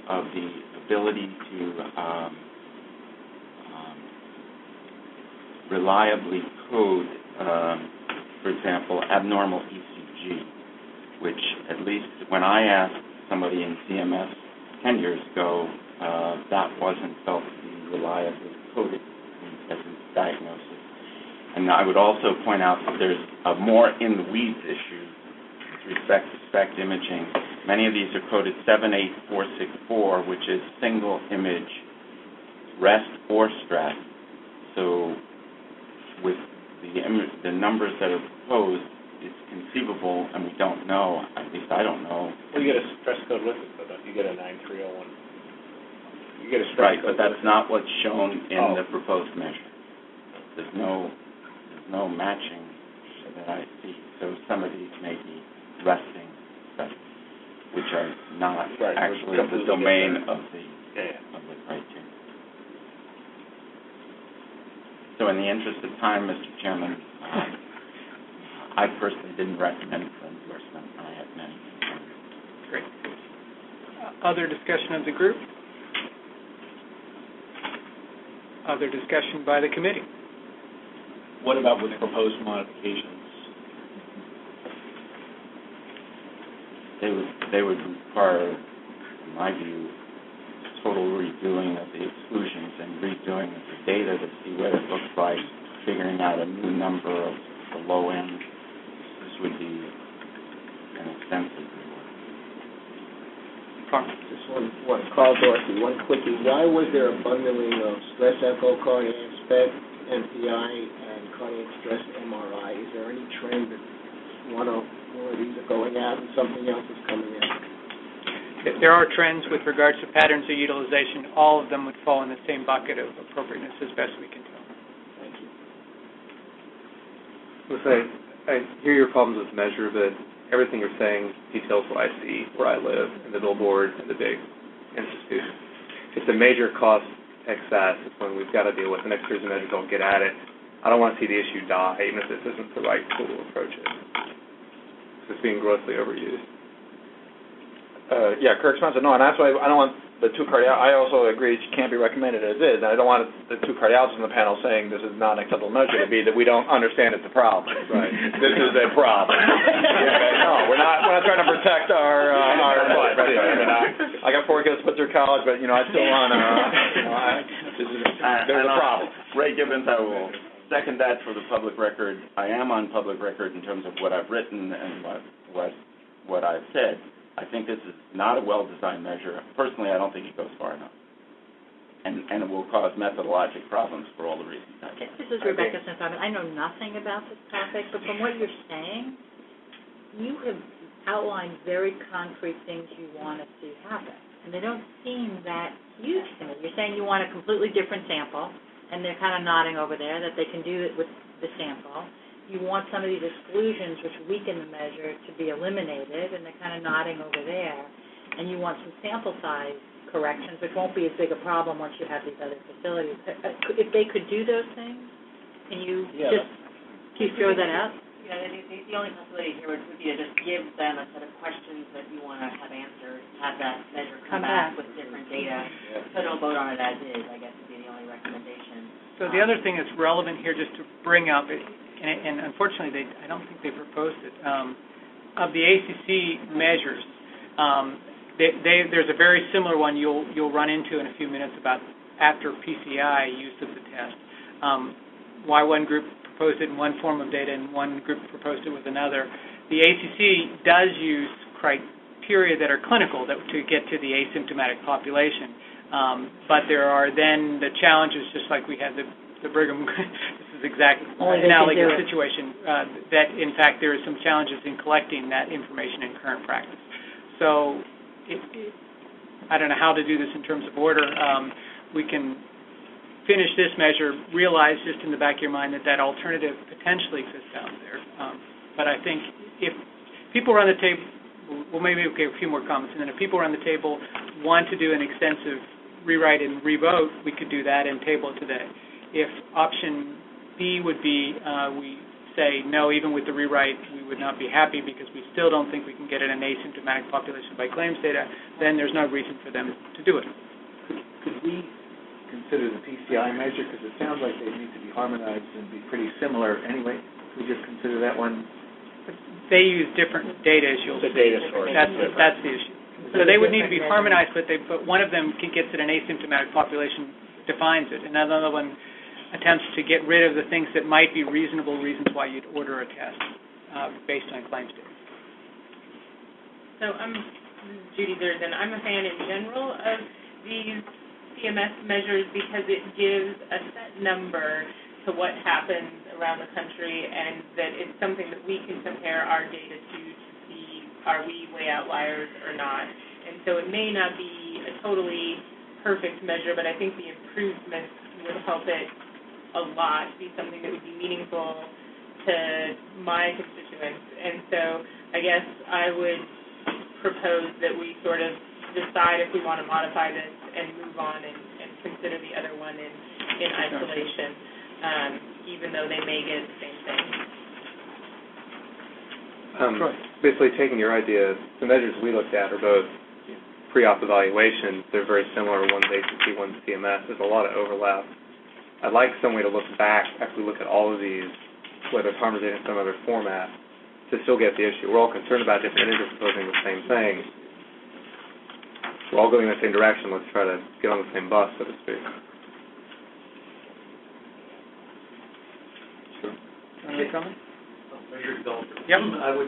of the ability to reliably code, for example, abnormal ECG, which at least when I asked somebody in CMS 10 years ago, that wasn't felt to be reliably coded as a diagnosis. And I would also point out that there's a more in-the-weeds issue with respect to SPECT imaging. Many of these are coded 78464, which is single image rest or stress. So with the numbers that are proposed, it's conceivable, and we don't know, at least I don't know. Well, you get a stress code with it, but you get a 9301. You get a stress code. But that's not what's shown in the proposed measure. There's no matching that I see. So some of these may be resting studies, which are not actually the domain of the criteria. So in the interest of time, Mr. Chairman, I personally didn't recommend for endorsement. I had many concerns. Great. Other discussion of the group? Other discussion by the committee? What about with proposed modifications? They would require, in my view, total redoing of the exclusions and redoing of the data to see what it looks like, figuring out a new number of the low end. This would be an extensive rework. Just one, Carl Dorsey, one quickie. Why was there a bundling of stress echo, cardiac SPECT, MPI, and cardiac stress MRI? Is there any trend that one or more of these are going out and something else is coming in? If there are trends with regards to patterns of utilization, all of them would fall in the same bucket of appropriateness as best we can tell. Thank you. I hear your problems with measure, but everything you're saying details what I see, where I live, in the billboards, in the big institutions. It's a major cost excess. It's when we've got to deal with the next series of measures. Don't get at it. I don't want to see the issue die, even if this isn't the right tool to approach it. It's being grossly overused. Kirk Spencer. No, and that's why I don't want the two cardiologists. I also agree it can't be recommended as is. And I don't want the two cardiologists on the panel saying this is not an acceptable measure to be that we don't understand it's a problem. Right. This is a problem. No, we're not trying to protect our butt. I mean, I got 4 kids put through college, but I still want to. There's a problem. Ray Gibbons, I will second that for the public record. I am on public record in terms of what I've written and what I've said. I think this is not a well-designed measure. Personally, I don't think it goes far enough. And it will cause methodologic problems for all the reasons I said. This is Rebecca Smith. I know nothing about this topic, but from what you're saying, you have outlined very concrete things you want to see happen. And they don't seem that huge to me. You're saying you want a completely different sample, and they're kind of nodding over there that they can do it with the sample. You want some of these exclusions, which weaken the measure, to be eliminated, and they're kind of nodding over there. And you want some sample size corrections, which won't be as big a problem once you have these other facilities. If they could do those things, can you just throw that out? Yeah, the only possibility here would be to just give them a set of questions that you want to have answered, have that measure come back with different data, so don't vote on it as is, I guess, would be the only recommendation. So the other thing that's relevant here, just to bring up, and unfortunately, I don't think they proposed it. Of the ACC measures, there's a very similar one you'll run into in a few minutes about after PCI use of the test. Why one group proposed it in one form of data and one group proposed it with another. The ACC does use criteria that are clinical to get to the asymptomatic population, but there are then the challenges, just like we had the Brigham. This is exactly an analogous situation, that in fact there are some challenges in collecting that information in current practice. So I don't know how to do this in terms of order. We can finish this measure, realize just in the back of your mind that alternative potentially exists out there. But I think if people around the table, well, maybe we'll get a few more comments, and then if people around the table want to do an extensive rewrite and revote, we could do that and table it today. If option B would be we say, no, even with the rewrite, we would not be happy because we still don't think we can get an asymptomatic population by claims data, then there's no reason for them to do it. Could we consider the PCI measure, because it sounds like they need to be harmonized and be pretty similar anyway? Could we just consider that one? They use different data, as you'll see. The data source. That's the issue. So they would need to be harmonized, but one of them gets at an asymptomatic population, defines it, and another one attempts to get rid of the things that might be reasonable reasons why you'd order a test based on claims data. So I'm Judy Durden. I'm a fan in general of these CMS measures because it gives a set number to what happens around the country, and that it's something that we can compare our data to see are we way outliers or not. And so it may not be a totally perfect measure, but I think the improvements would help it a lot, be something that would be meaningful to my constituents. And so I guess I would propose that we sort of decide if we want to modify this and move on and consider the other one in isolation, even though they may get the same thing. Basically taking your idea, the measures we looked at are both pre-op evaluation. They're very similar. One's ACC, one's CMS. There's a lot of overlap. I'd like some way to look back after we look at all of these, whether it's harmonized in some other format, to still get the issue. We're all concerned about different entities proposing the same thing. We're all going in the same direction. Let's try to get on the same bus, so to speak. Sure. Any comment? Measure developer. Yep. I would,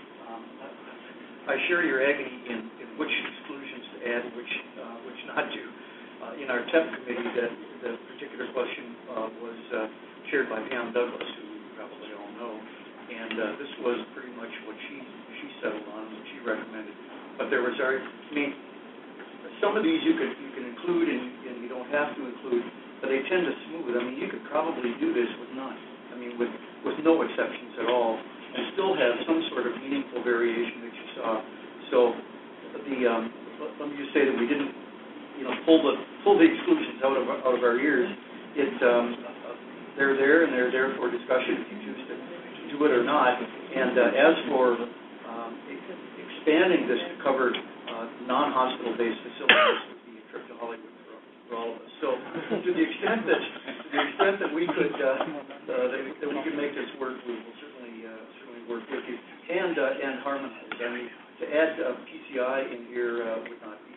I share your agony in which exclusions to add and which not to. In our TEP committee, that particular question was chaired by Pam Douglas, who you probably all know, and this was pretty much what she settled on, what she recommended. But there was some of these you can include and you don't have to include, but they tend to smooth. I mean, you could probably do this with none. I mean, with no exceptions at all, and still have some sort of meaningful variation that you saw. So let me just say that we didn't, pull the exclusions out of our ears. They're there and they're there for discussion if you choose to do it or not. And as for expanding this to cover non-hospital-based facilities, would be a trip to Hollywood for all of us. So to the extent that we could that we could make this work, we will certainly work with you and harmonize. I mean, to add PCI in here would not be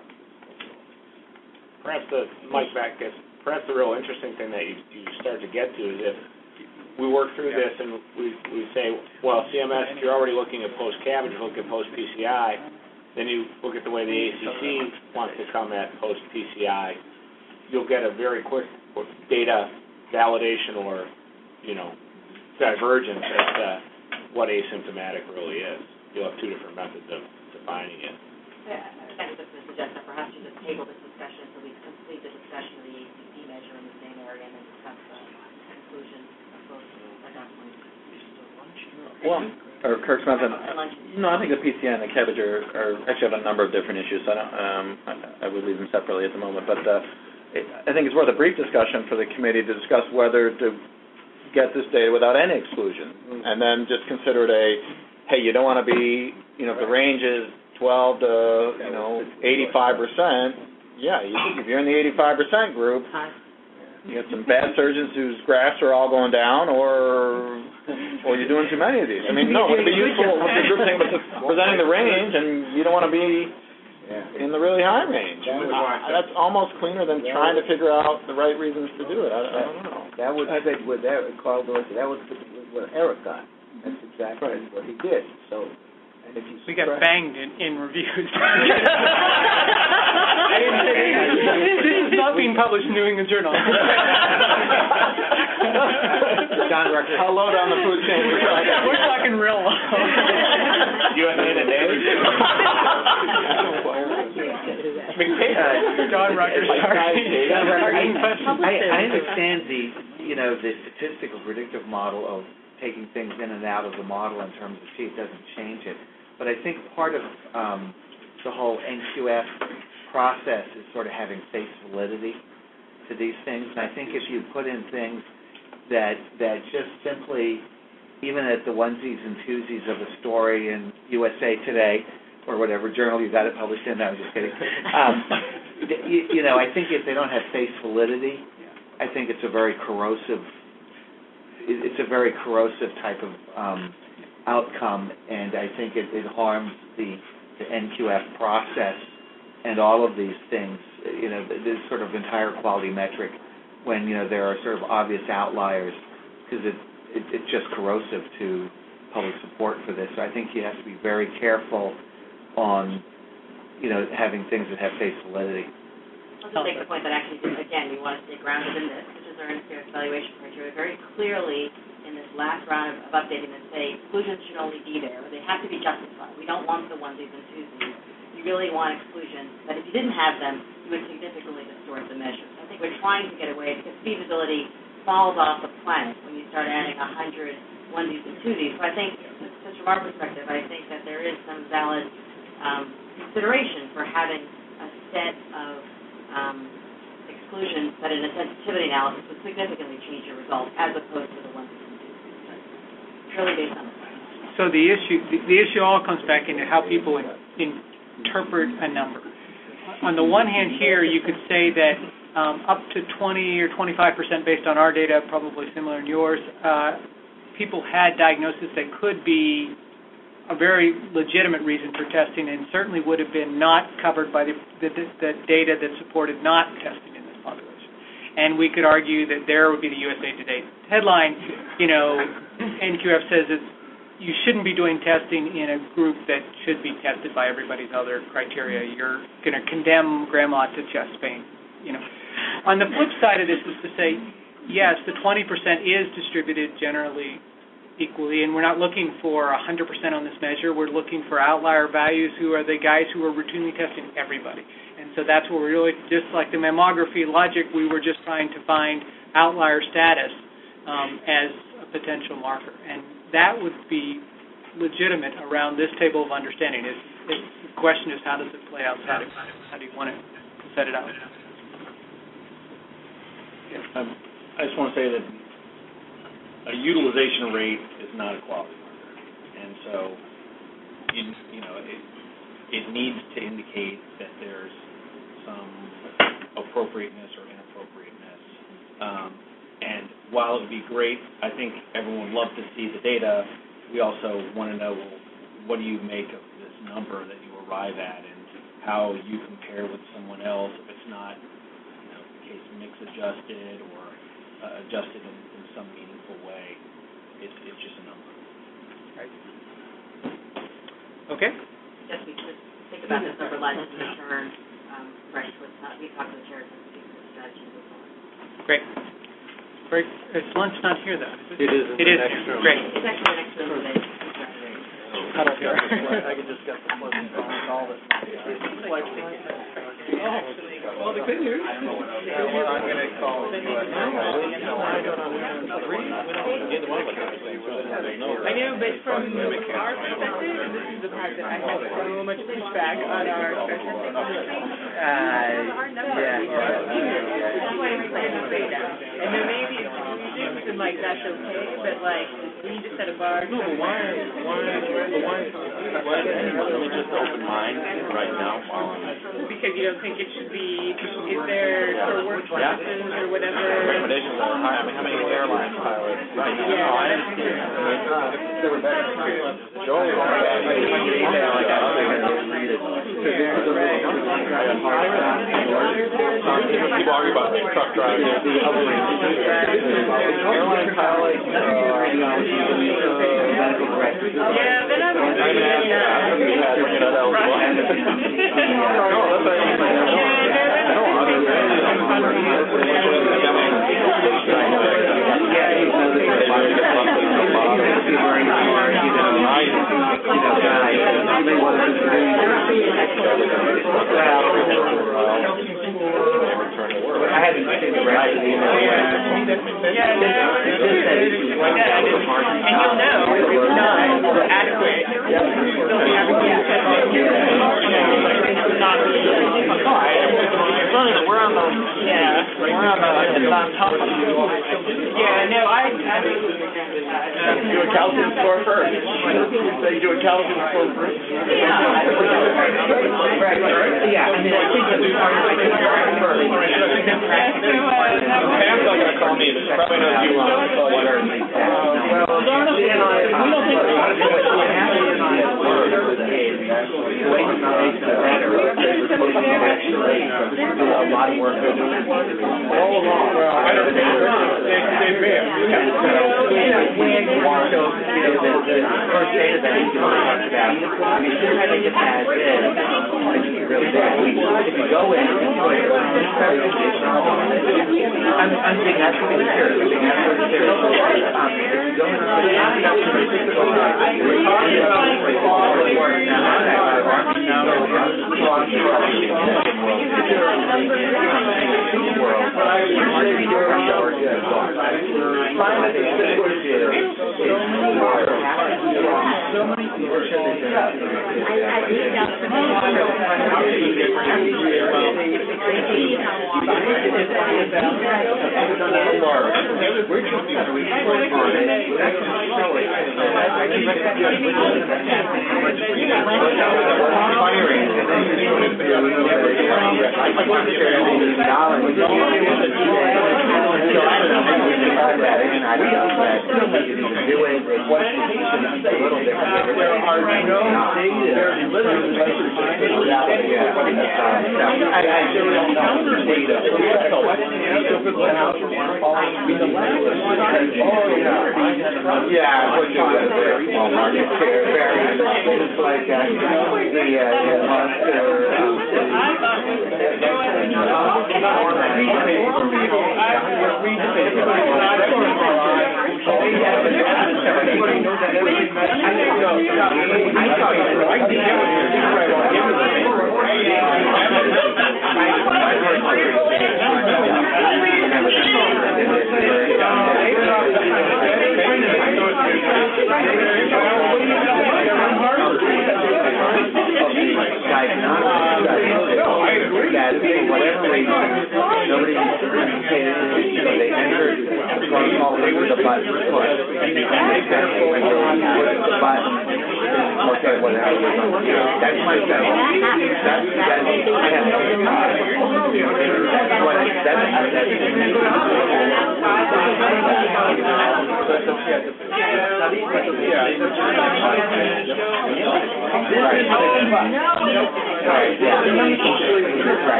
Perhaps perhaps the real interesting thing that you start to get to is if we work through this and we say, well, CMS, if you're already looking at post-CABG, look at post-PCI, then you look at the way the ACC wants to come at post-PCI, you'll get a very quick data validation or, divergence as to what asymptomatic really is. You'll have two different methods of defining it. I was just going to suggest that perhaps you just table this discussion so we complete the discussion of the ACC measure in the same area and then discuss the conclusion of both at that point. Well, or Kirk's method. No, I think the PCI and the CABG actually have a number of different issues. I would leave them separately at the moment, but I think it's worth a brief discussion for the committee to discuss whether to get this data without any exclusion, and then just consider it hey, you don't want to be, if the range is 12 to 85%. Yeah, if you're in the 85% group, you got some bad surgeons whose graphs are all going down, or you're doing too many of these. I mean, no, it would be useful what the group saying, but presenting the range, and you don't want to be in the really high range. That's almost cleaner than trying to figure out the right reasons to do it. I don't know. That was with Carl Dorsey. That was what Eric got. That's exactly what he did. So. We got banged in reviews. This is not being published in New England Journal. John Rucker, how low down the food chain we're talking? We're talking real low. USA Today. John Rucker. I understand the statistical predictive model of taking things in and out of the model in terms of T. It doesn't change it. But I think part of the whole NQF process is sort of having face validity to these things. And I think if you put in things that just simply even at the onesies and twosies of a story in USA Today or whatever journal you got it published in. No, I'm just kidding. I think if they don't have face validity, I think it's a very corrosive. It's a very corrosive type of outcome, and I think it harms the NQF process and all of these things. This sort of entire quality metric when there are sort of obvious outliers, because it's just corrosive to public support for this. So I think you have to be very careful on having things that have face validity. I'll just make the point that actually, again, we want to stay grounded in this, which is our NQF evaluation criteria, very clearly in this last round of updating that say exclusions should only be there, or they have to be justified. We don't want the onesies and twosies. You really want exclusions that if you didn't have them, you would significantly distort the measures. I think we're trying to get away because feasibility falls off the planet when you start adding 100 onesies and twosies. So I think, just from our perspective, I think that there is some valid consideration for having a set of exclusions that in a sensitivity analysis would significantly change your results as opposed to the onesies and twosies. Really based on the science. So the issue all comes back into how people interpret a number. On the one hand here, you could say that up to 20 or 25% based on our data, probably similar in yours, people had diagnosis that could be a very legitimate reason for testing and certainly would have been not covered by the data that supported not testing in this population. And we could argue that there would be the USA Today headline, NQF says that you shouldn't be doing testing in a group that should be tested by everybody's other criteria. You're going to condemn grandma to chest pain. On the flip side of this is to say, yes, the 20% is distributed generally equally, and we're not looking for 100% on this measure. We're looking for outlier values who are the guys who are routinely testing everybody. And so that's what we're really, just like the mammography logic, we were just trying to find outlier status as a potential marker. And that would be legitimate around this table of understanding. The question is, how does it play out? How do you want to set it out? I just want to say that a utilization rate is not a quality marker, and so it needs to indicate that there's some appropriateness or inappropriateness. And while it would be great, I think everyone would love to see the data. We also want to know, well, what do you make of this number that you arrive at, and how you compare with someone else if it's not, case mix adjusted or adjusted in some meaningful way. It's just a number. Right. Okay. Yes, we should think about this number less in return, fresh with, we talked to the chairs and speak to the strategy and so on. Great. Great. Is lunch not here, though? It is in the next room. Great. It's actually the next room today. I can discuss the pleasant and all this. Well, the good news. I'm going to call I know, but from our perspective, and this is the part that I have so much pushback on our stress testing. That's why I'm saying the data. And there may be exclusions, and that's okay, but we need to set a bar. Why really just open mind right now? Because you don't think it should be, is there for work purposes or whatever? Recommendations are high. I mean, how many airline pilots? Right. Yeah. I understand. People argue about truck drivers. Airline pilots, medical directors. Yeah, then I'm I hadn't seen the rest of the email yet. and you'll know if it's not adequate. We're on the Yeah. We're on top of you. Yeah, no, I Do a calcium score first. So you do a calcium score first? Yeah, I mean, I think that we are Pam's not gonna call me, but she probably knows you want. what are the well, we don't think what happened is the way the makes the better actually do a lot of work all along. I don't think they may have. So, the first data that you talked about, I mean, I think it has is, really bad. If you go in and put I'm being absolutely serious. If you go in and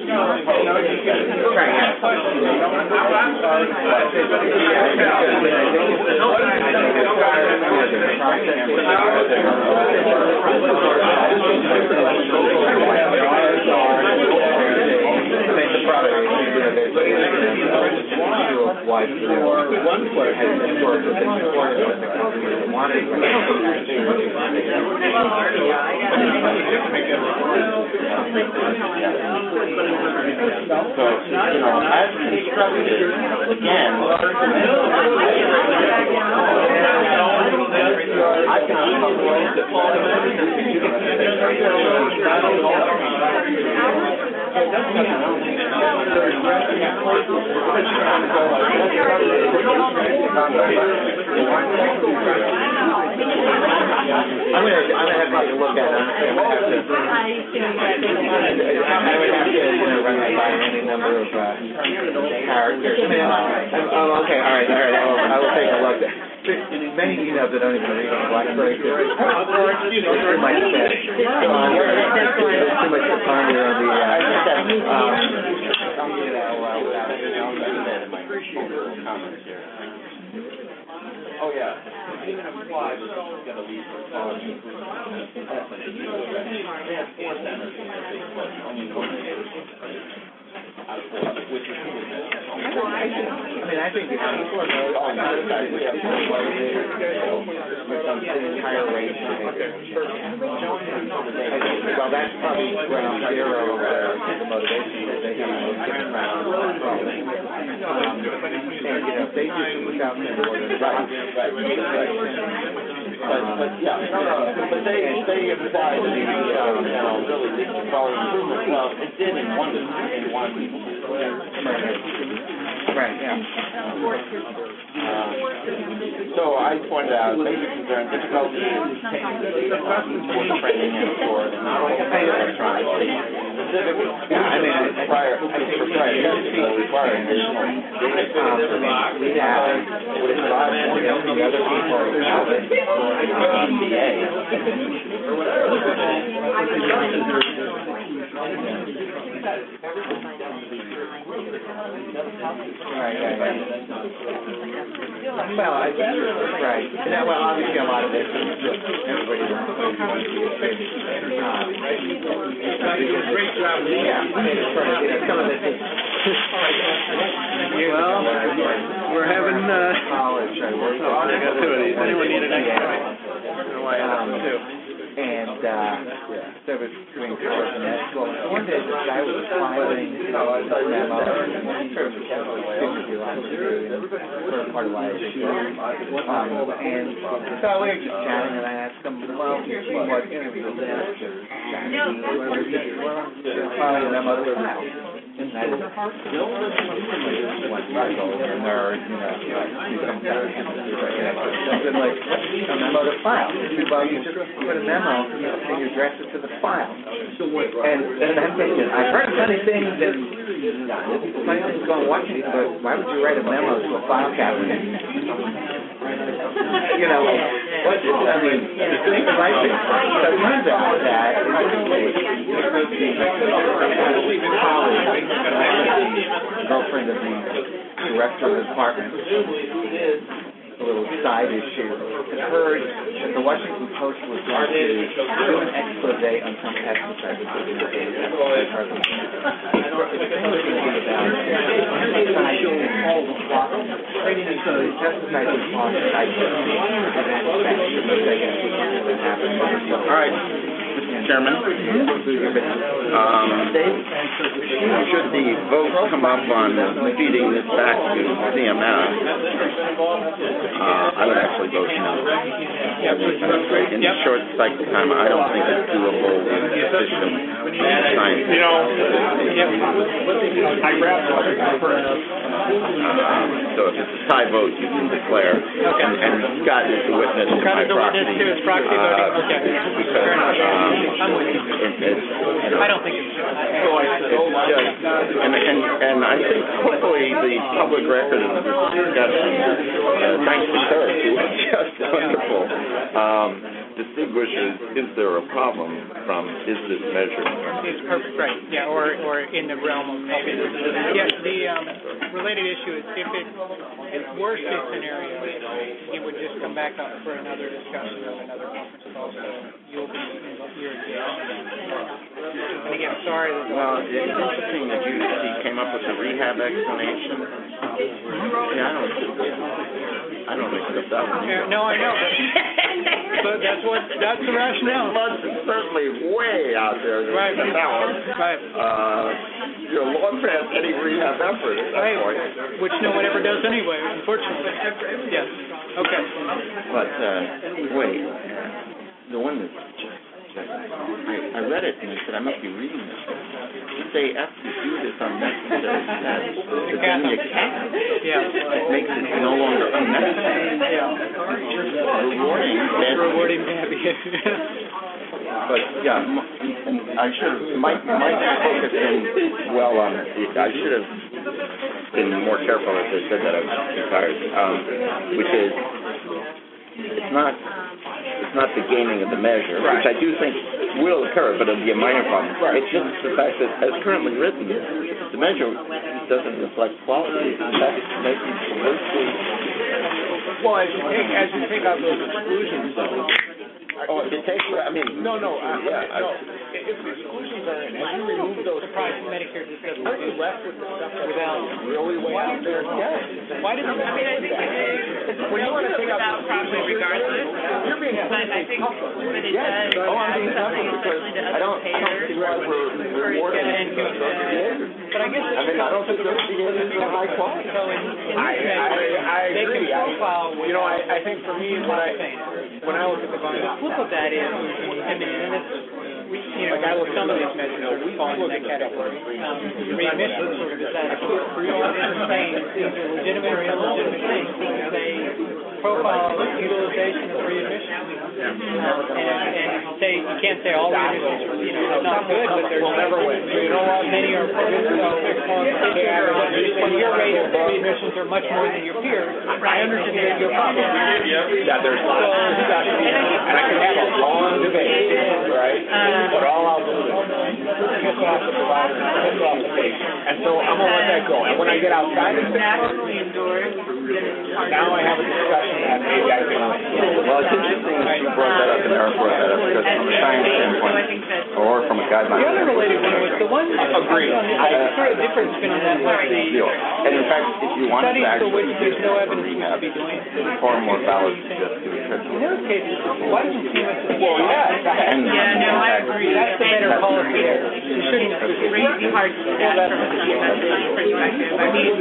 I'm gonna have to look at it. I would have to run that by any number of characters. Okay, all right. I will take a look. There's many emails that don't even read on BlackBerry. There's too much to find here on the. Oh, yeah. Even if flies, it's going to lead to college. They have 4 centers in their big place, only one which is I think people are most on the other side. We have some higher rates. Well, that's probably ground zero of the motivation that they have most different rounds. And, if they just look out there more than right. But they apply to the, really the quality improvement. Well, it did in one. Right, yeah. So I pointed out basic concern, difficulty in taking the data for training and for not only electronically, specifically, require additional data processing. We have would provide more than the other people have it Well, obviously a lot of this is everybody wants to great job. Some of this is we're having college. activities. Anyone need an activity? And so I was doing college and med school. One day this guy was filing a memo for part of why I was and so we were just chatting and I asked him, well, what can we do next? Filing a memo to the file. And that is one nerd, something like a memo to file. Well, you just put a memo and you address it to the file. And I'm thinking, I've heard funny things going on Washington, but why would you write a memo to a file cabinet? So it turns out that girlfriend of the director of the department, a little side issue, had heard that the Washington Post was going to do an expose on some pesticides that was All right, Mr. Chairman. Should the vote come up on feeding this back to CMS, I would actually vote no. In the short cycle time, I don't think it's doable with sufficient science. I grabbed so if it's a tie vote, you can declare. And Scott is the witness to my proxy. Proxy voting? Okay. Fair enough. I'm with you. I don't think it's and I think hopefully the public record of this discussion, thanks to Kirk, who was just wonderful, distinguishes is there a problem from is this measured? It's perfect, right, yeah, or in the realm of helping. Yeah, the related issue is if it's worst case scenario, it would just come back up for another discussion of another conference call, so you'll be here again. And again, sorry. Well, it's interesting that you came up with the rehab explanation. Yeah, I don't accept that one. Yeah, no, I know, but that's the rationale. It's certainly way out there. Right. That one. Right. You're long past any rehab effort at that point. Which no one ever does anyway, unfortunately. Yes. Okay. But wait, the one that I read it and I said I must be reading this. If they have to do this unnecessary steps, then you can't. Yeah. It makes it no longer unnecessary. Yeah. Rewarding bad behavior. But yeah, I should have my focus been well on it. I should have been more careful as I said that I was retired. Which is it's not the gaming of the measure, which I do think will occur, but it'll be a minor problem. It's just the fact that, as currently written, the measure doesn't reflect quality. In fact, it's making the worst case. Well, as you take out those exclusions, though. Oh, if you take, I mean, no. If the exclusions are in, as you remove those, private Medicare discussion, aren't you left with the stuff that's really way out there? Yes. Why did I mean, I think it is. When you want to take out without probably regardless. You're being But I think when it does, oh, I'm being careful because I don't see why we're rewarding But I guess I don't think those behaviors are high quality. I agree. I think for me, when I look at the volume, the flip of that is, like I look some of these measures fall in that category. Readmissions is that saying these are legitimate or illegitimate things. They profile utilization of readmissions. And say you can't say all readmissions are not good, but there's never win. Many are good. When your rate of readmissions are much more than your peers, I understand your problem. Yeah, there's discussion, and I can have a long debate, right? But all I'll do is piss off the provider, piss off the patient, and so I'm gonna let that go. And when I get outside of that, now I have a discussion that maybe I can. Well, it's interesting that you brought that up and Eric brought that up because from a science standpoint, or from a guideline the other related one was the one. Agreed. The sort of difference between that was the and in fact, if you want to studies for actually which there's no evidence you should be doing. it's far more valid to just do it. In those cases, why doesn't CMS? I agree. That's the better policy. You shouldn't. It's really hard to do that from a CMS perspective. I mean,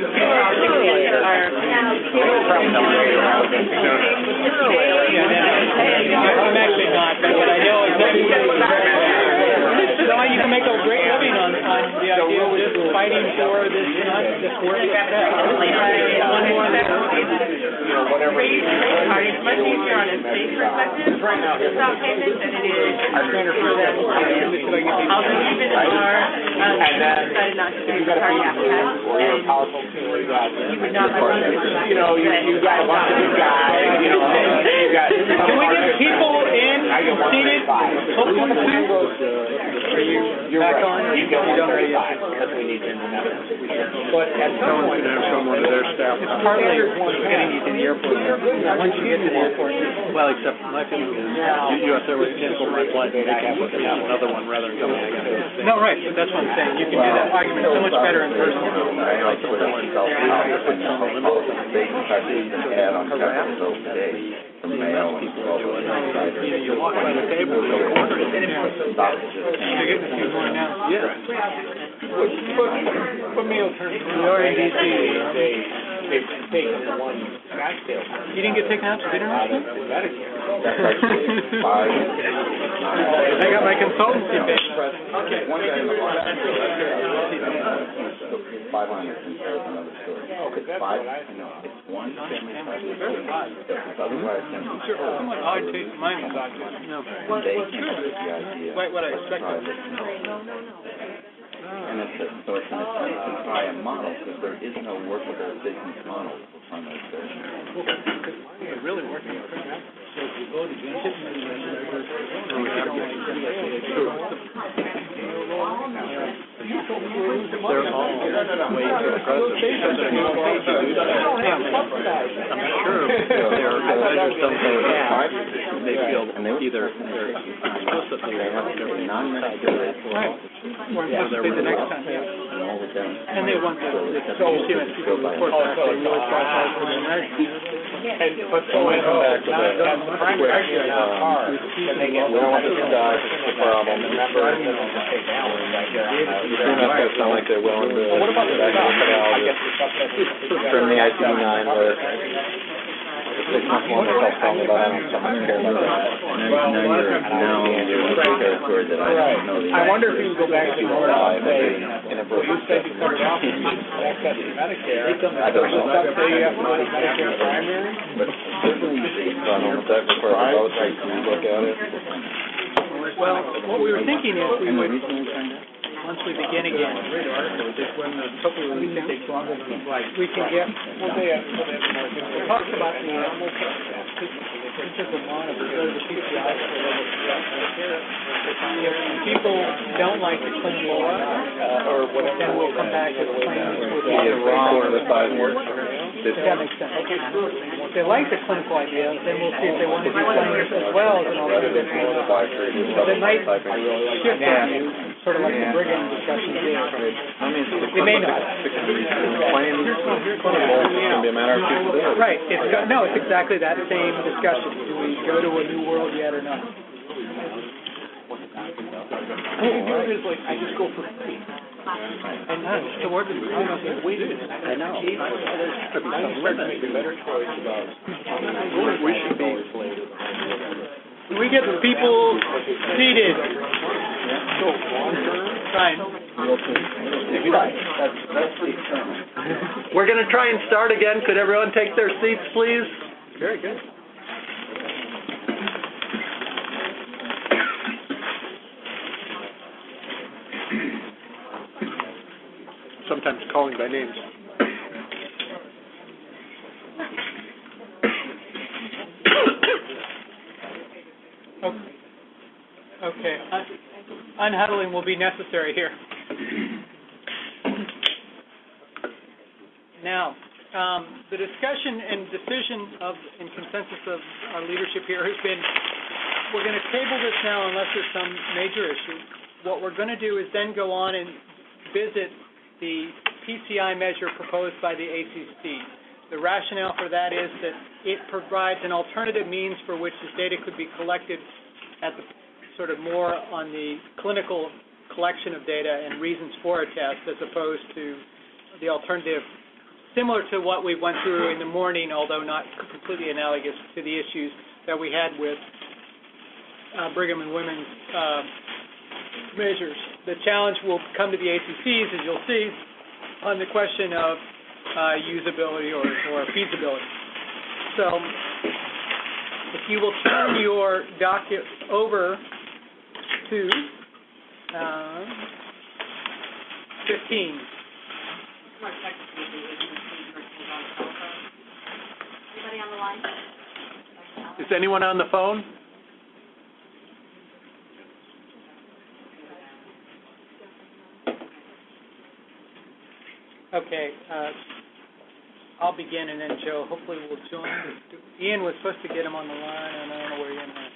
I'm actually not, but I know exactly so you can make a great living on the idea of just fighting for this work. One more whatever. It's much easier on a state perspective to stop payment than it is for them. Also, even our decided not to do cardiac tests, and you would not you got a bunch of good guys, you got. Can we get people in seated? You're back on? You get 135 because we need to remember. But at some point, have someone of their staff. It's partly getting you to the airport. Once you get to the airport, Well, except my feeling is US Airways canceled my flight, they can't put another one rather than coming again. no, right, but that's what I'm saying. You can do that argument so much better in person. You walk by the table, you're ordering it. You're getting a few more now. Yeah. For me, We are in D.C. they've taken the one Scottsdale. You didn't get taken out to dinner last night? I got my consultancy fee. Okay. One guy in the line. 500 compared to another story. Because that's Five, what I no, it's one family practice. Otherwise, Somewhat odd taste. Mine was odd taste. No. they can't get the idea. Quite what I expected. So it's an attempt to try a model, because there is no workable business model on those It's really working. So if you go to They're all way too aggressive because they're not going to do that. I'm sure they're measures some kind of time. They feel either they're explicitly they have different non-manipulated the next time. And they want to see that people report back. They really try hard for their measures. But so we come back to the actually in our car, then they get. We don't want this to die. It's a problem. Remember, to take down right here. They're not going to sound like they're willing to. What about the from the ICD-9 where the 6 months one is talking about, I don't know, someone care about that. Now you're in territory that I don't know. I wonder if you can go back to your and say, you said you started off with access to Medicare. I don't know. Say you have to go to Medicare primary? But certainly, I don't know if that requires both, right? Can you look at it? Well, what we were thinking is we would, once we begin again, we can get, it talks about the animal this is a monitor, go to the PCI. If people don't like the clinical or whatever, then we'll come back to the plans with the wrong. If that makes sense. If they like the clinical idea, then we'll see if they want to do claims as well as an alternative. They might shift that, sort of like the Brigham discussion did. They may not. Right. It's exactly that same discussion. Do we go to a new world yet or not? I just go for free. And the word is I know. We should be. We get the people seated. Fine. We're going to try and start again. Could everyone take their seats, please? Very good. Sometimes calling by names. Okay. Unhuddling will be necessary here. Now, the discussion and decision and consensus of our leadership here has been, we're going to table this now unless there's some major issue. What we're going to do is then go on and visit the PCI measure proposed by the ACC. The rationale for that is that it provides an alternative means for which this data could be collected at the sort of more on the clinical collection of data and reasons for a test as opposed to the alternative similar to what we went through in the morning, although not completely analogous to the issues that we had with Brigham and Women's measures. The challenge will come to the ACCs, as you'll see, on the question of usability or feasibility. So if you will turn your docket over to 15. Anybody on the line? Is anyone on the phone? Okay, I'll begin, and then Joe hopefully will join. Ian was supposed to get him on the line, and I don't know where Ian is.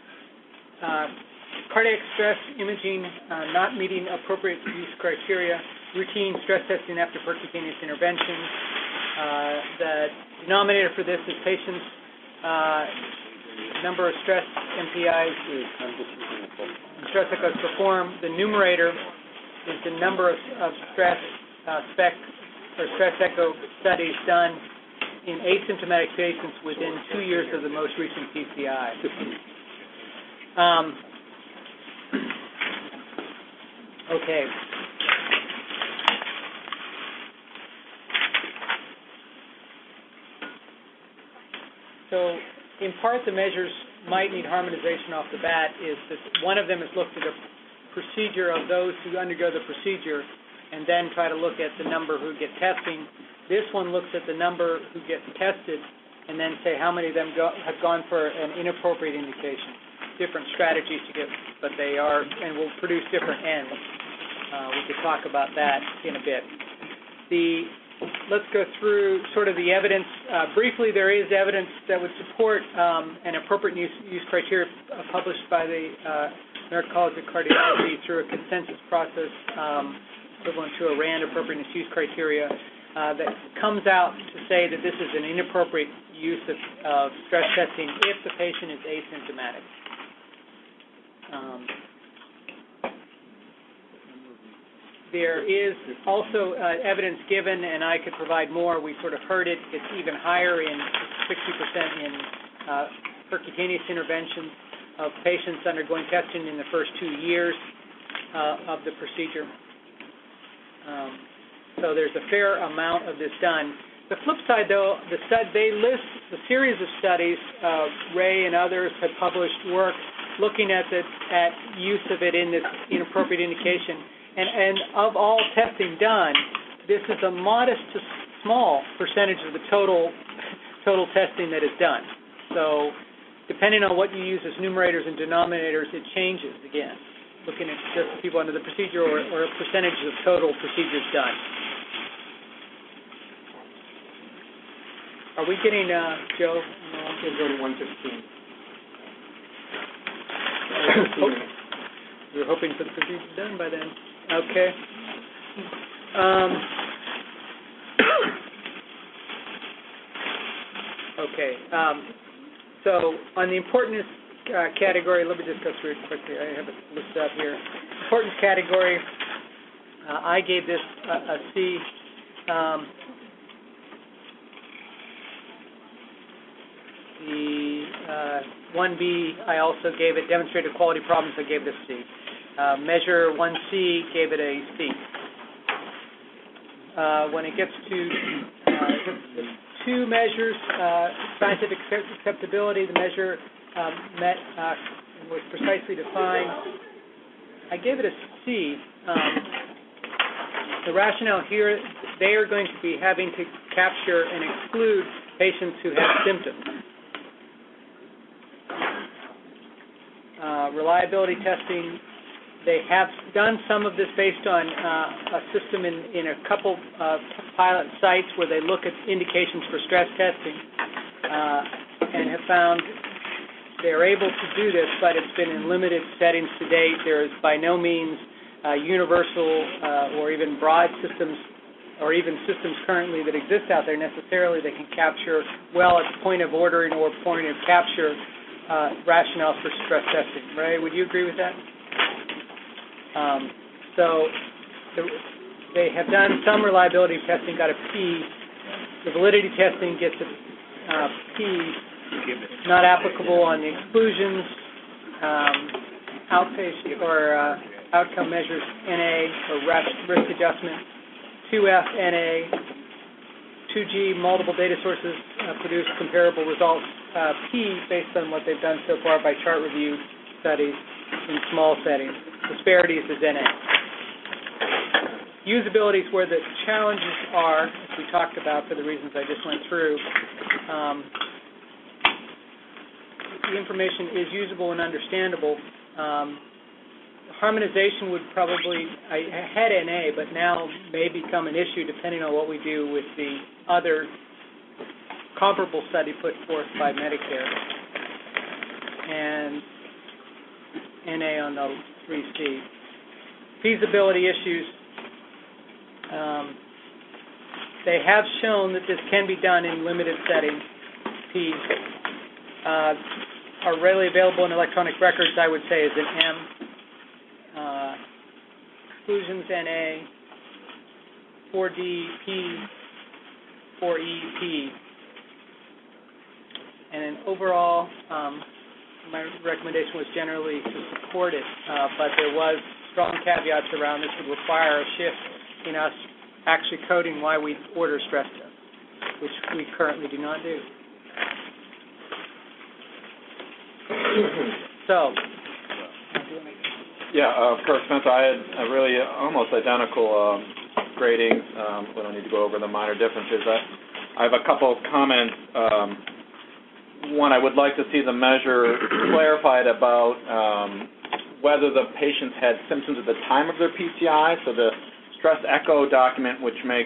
Cardiac stress imaging not meeting appropriate use criteria, routine stress testing after percutaneous intervention. The denominator for this is patients' number of stress MPIs, stress echoes performed. The numerator is the number of stress stress echo studies done in asymptomatic patients within 2 years of the most recent PCI. Okay. So, in part, the measures might need harmonization off the bat. Is that one of them is looked at a procedure of those who undergo the procedure and then try to look at the number who get testing. This one looks at the number who get tested and then say how many of them have gone for an inappropriate indication. Different strategies to get, but they are, and will produce different ends. We could talk about that in a bit. Let's go through sort of the evidence. Briefly, there is evidence that would support an appropriate use criteria published by the American College of Cardiology through a consensus process equivalent to a RAND appropriateness use criteria that comes out to say that this is an inappropriate use of stress testing if the patient is asymptomatic. There is also evidence given, and I could provide more. We sort of heard it. It's even higher in 60% in percutaneous interventions of patients undergoing testing in the first 2 years of the procedure. So there's a fair amount of this done. The flip side, though, they list a series of studies. Ray and others have published work looking at use of it in this inappropriate indication. And of all testing done, this is a modest to small percentage of the total testing that is done. So depending on what you use as numerators and denominators, it changes again, looking at just the people under the procedure or a percentage of total procedures done. Are we getting, Joe? We'll go to 115. We were hoping for the procedure done by then. Okay. Okay. So on the importance category, let me just go through it quickly. I have it listed up here. Importance category, I gave this a C. The 1B, I also gave it demonstrated quality problems. I gave it a C. Measure 1C, gave it a C. When it gets to the two measures, scientific acceptability, the measure met was precisely defined. I gave it a C. The rationale here, they are going to be having to capture and exclude patients who have symptoms. Reliability testing, they have done some of this based on a system in a couple of pilot sites where they look at indications for stress testing and have found they're able to do this, but it's been in limited settings to date. There is by no means universal or even broad systems or even systems currently that exist out there necessarily that can capture well at the point of ordering or point of capture rationale for stress testing. Ray, would you agree with that? They have done some reliability testing, got a P. The validity testing gets a P. Not applicable on the exclusions, outpatient or outcome measures, NA, or risk adjustment, 2F, NA, 2G, multiple data sources produce comparable results, P, based on what they've done so far by chart review studies in small settings. Disparities is NA. Usability is where the challenges are, as we talked about for the reasons I just went through. The information is usable and understandable. Harmonization would probably, I had NA, but now may become an issue depending on what we do with the other comparable study put forth by Medicare. And NA on the 3C. Feasibility issues. They have shown that this can be done in limited settings. P. Are readily available in electronic records, I would say, is an M. Exclusions, NA. 4D, P. 4E, P. And then overall, my recommendation was generally to support it, but there was strong caveats around this would require a shift in us actually coding why we order stress tests, which we currently do not do. So, Kirk Smith, I had a really almost identical gradings. We don't need to go over the minor differences. I have a couple of comments. One, I would like to see the measure clarified about whether the patients had symptoms at the time of their PCI. So the stress echo document, which makes,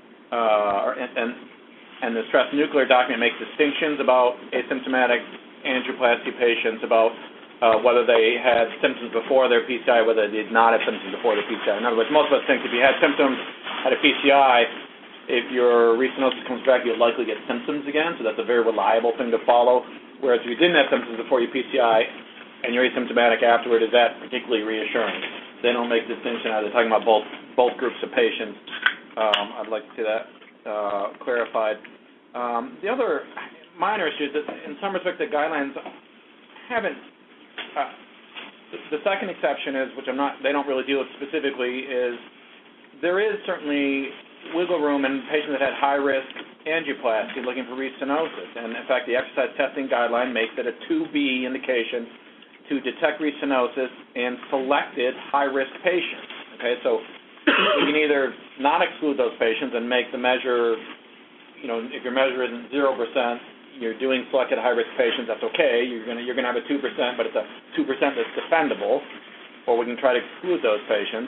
and the stress nuclear document makes distinctions about asymptomatic angioplasty patients, about whether they had symptoms before their PCI, whether they did not have symptoms before their PCI. In other words, most of us think if you had symptoms at a PCI, if your restenosis comes back, you'll likely get symptoms again, so that's a very reliable thing to follow. Whereas if you didn't have symptoms before your PCI and you're asymptomatic afterward, is that particularly reassuring? They don't make distinction. They're talking about both groups of patients. I'd like to see that clarified. The other minor issue is that in some respects the guidelines haven't. The second exception is, which they don't really deal with specifically, is there is certainly wiggle room in patients that had high-risk angioplasty looking for restenosis. And in fact, the exercise testing guideline makes it a 2B indication to detect restenosis in selected high-risk patients. Okay, so you can either not exclude those patients and make the measure, if your measure isn't 0%, you're doing selected high-risk patients, that's okay. You're gonna have a 2%, but it's a 2% that's defendable, or we can try to exclude those patients.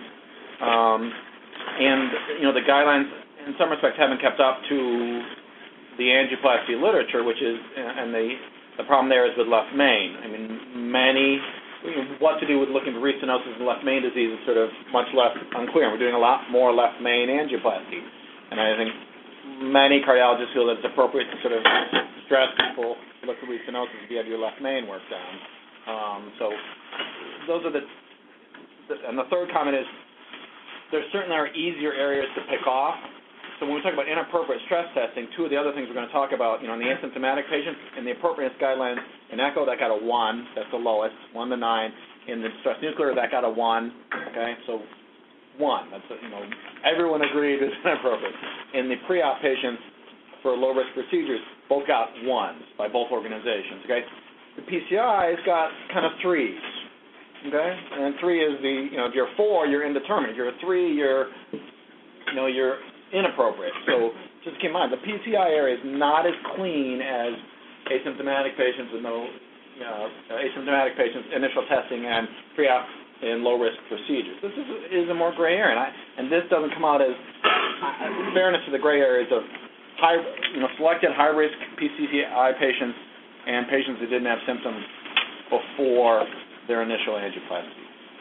The guidelines, in some respects, haven't kept up to the angioplasty literature, which is, and the problem there is with left main. I mean, what to do with looking for restenosis in left main disease is sort of much less unclear. We're doing a lot more left main angioplasty, and I think many cardiologists feel that it's appropriate to sort of stress people to look for restenosis if you have your left main work down. So those are and the third comment is there certainly are easier areas to pick off. So when we talk about inappropriate stress testing, two of the other things we're going to talk about, in the asymptomatic patients, in the appropriateness guidelines, in echo that got a 1, that's the lowest, 1 to 9. In the stress nuclear that got a 1, okay, so 1, that's everyone agreed it's inappropriate. In the pre-op patients for low-risk procedures, both got 1s by both organizations, okay. The PCI's got kind of 3s, okay, and 3 is if you're 4, you're indeterminate. If you're a 3, you're inappropriate. So just keep in mind, the PCI area is not as clean as asymptomatic patients with asymptomatic patients, initial testing, and pre-op in low-risk procedures. This is a more gray area, and this doesn't come out as fairness to the gray areas of selected high-risk PCI patients and patients who didn't have symptoms before their initial angioplasty.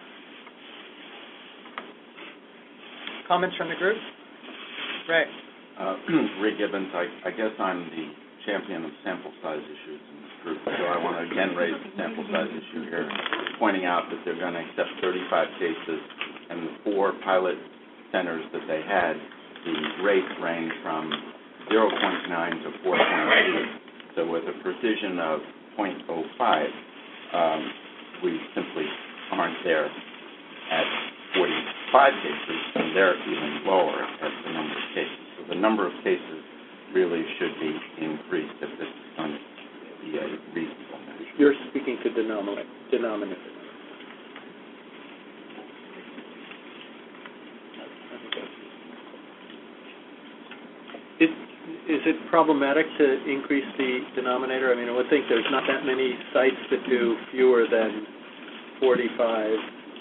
Comments from the group? Ray. Ray Gibbons. I guess I'm the champion of sample size issues in this group, so I want to again raise the sample size issue here, pointing out that they're going to accept 35 cases, and the 4 pilot centers that they had, the rates range from 0.9 to 4.2. So with a precision of 0.05, we simply aren't there at 45 cases, and they're even lower at the number of cases. So the number of cases really should be increased if this is going to be a reasonable measure. You're speaking to denominator. Is it problematic to increase the denominator? I mean, I would think there's not that many sites that do fewer than 45.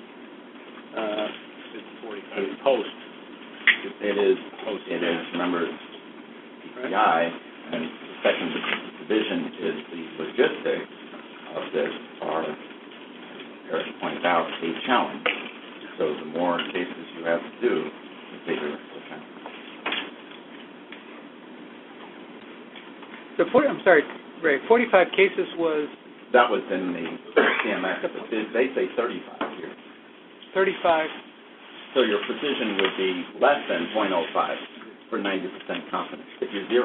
It's post. It is post. It is. Remember, PCI, and the second division is the logistics of this are, as Eric pointed out, a challenge. So the more cases you have to do, the bigger the challenge. So, I'm sorry, Ray, 45 cases was? That was in the CMS. They say 35 here. 35. So your precision would be less than 0.05 for 90% confidence if you're 0.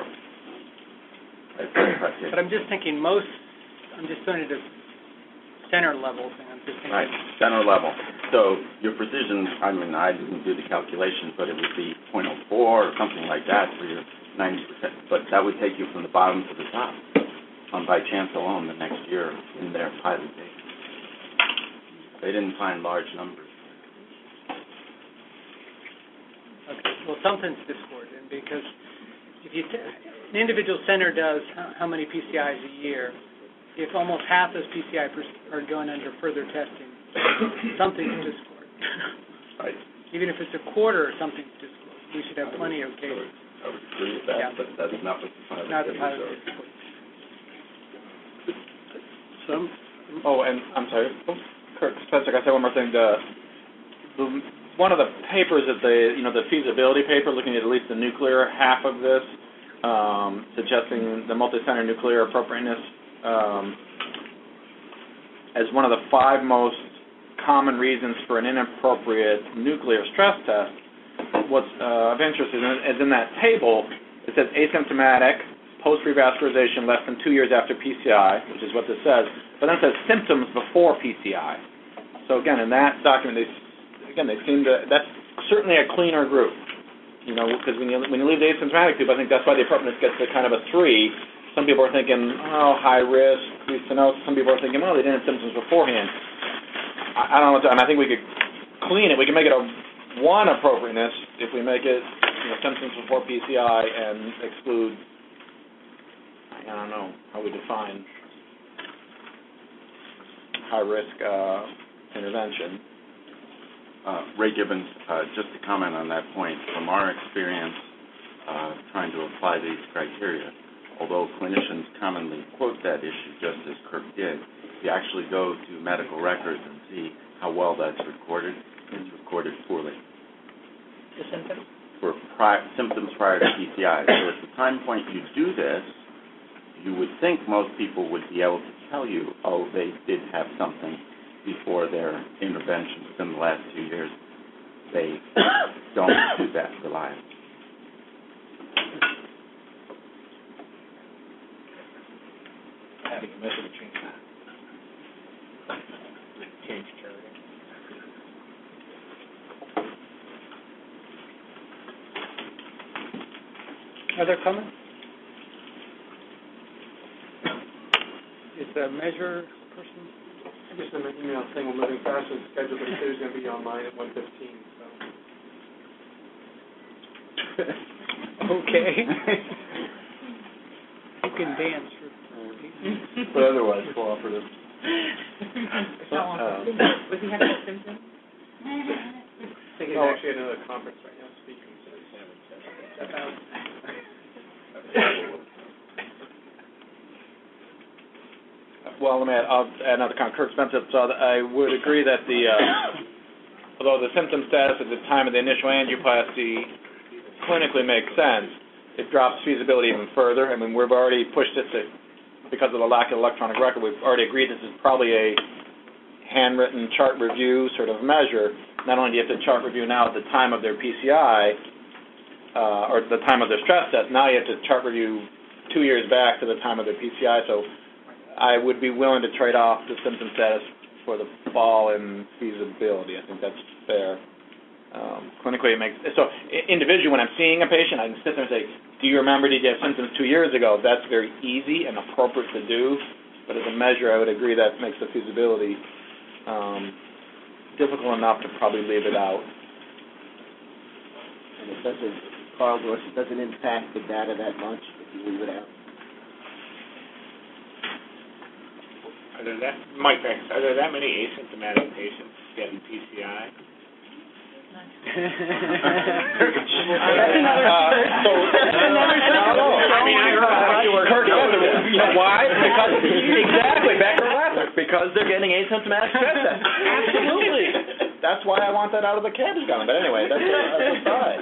But I'm just thinking I'm just doing it at center level thing. I'm just thinking. Right, center level. So your precision, I didn't do the calculations, but it would be 0.04 or something like that for your 90%. But that would take you from the bottom to the top by chance alone the next year in their pilot data. They didn't find large numbers. Okay. Well, well, something's discordant, because if an individual center does how many PCIs a year, if almost half those PCI are going under further testing, something's discordant. Right. Even if it's a quarter, something's discordant. We should have plenty of cases. I would agree with that, but that's not what the pilot Not the did, pilot so. case. And I'm sorry, Kirk Spencer, I said one more thing. One of the papers that the feasibility paper, looking at least the nuclear half of this, suggesting the multi-center nuclear appropriateness as one of the 5 most common reasons for an inappropriate nuclear stress test. What's of interest is in that table, it says asymptomatic, post-revascularization less than 2 years after PCI, which is what this says, but then it says symptoms before PCI. So again, in that document, they seem to, that's certainly a cleaner group, because when you leave the asymptomatic group, I think that's why the appropriateness gets to kind of a 3. Some people are thinking, high risk, restenosis. Some people are thinking, they didn't have symptoms beforehand. I don't know, I think we could clean it. We can make it a 1 appropriateness if we make it symptoms before PCI and exclude, I don't know how we define high-risk intervention. Ray Gibbons, just to comment on that point, from our experience trying to apply these criteria, although clinicians commonly quote that issue just as Kirk did, if you actually go to medical records and see how well that's recorded, it's recorded poorly. The symptoms? For symptoms prior to PCI. So at the time point you do this, you would think most people would be able to tell you, they did have something before their intervention within the last 2 years. They don't do that reliably. I think a method to change that. Change charity. Other comments? Is the measure person? I just sent an email saying we're moving faster than scheduled, but it's going to be online at 1:15, so. Okay. You can dance for But otherwise cooperative. Was he having symptoms? I think he's actually at another conference right now speaking, so step out. Well, let me add another comment. Kirk Spencer, so I would agree that although the symptom status at the time of the initial angioplasty clinically makes sense, it drops feasibility even further. I mean, we've already pushed it because of the lack of electronic record, we've already agreed this is probably a handwritten chart review sort of measure. Not only do you have to chart review now at the time of their PCI, or the time of their stress test, now you have to chart review 2 years back to the time of their PCI, so I would be willing to trade off the symptom status for the fall in feasibility. I think that's fair. Clinically, it makes so individually when I'm seeing a patient, I can sit there and say, "Do you remember? Did you have symptoms 2 years ago?" That's very easy and appropriate to do, but as a measure, I would agree that makes the feasibility difficult enough to probably leave it out. And it doesn't, Carl Dorsey, it doesn't impact the data that much if you leave it out. Are there that many asymptomatic patients getting PCI? Why? Because exactly, back to last. Because they're getting asymptomatic stress tests. Absolutely. That's why I want that out of the cabbage gun. But anyway, that's aside.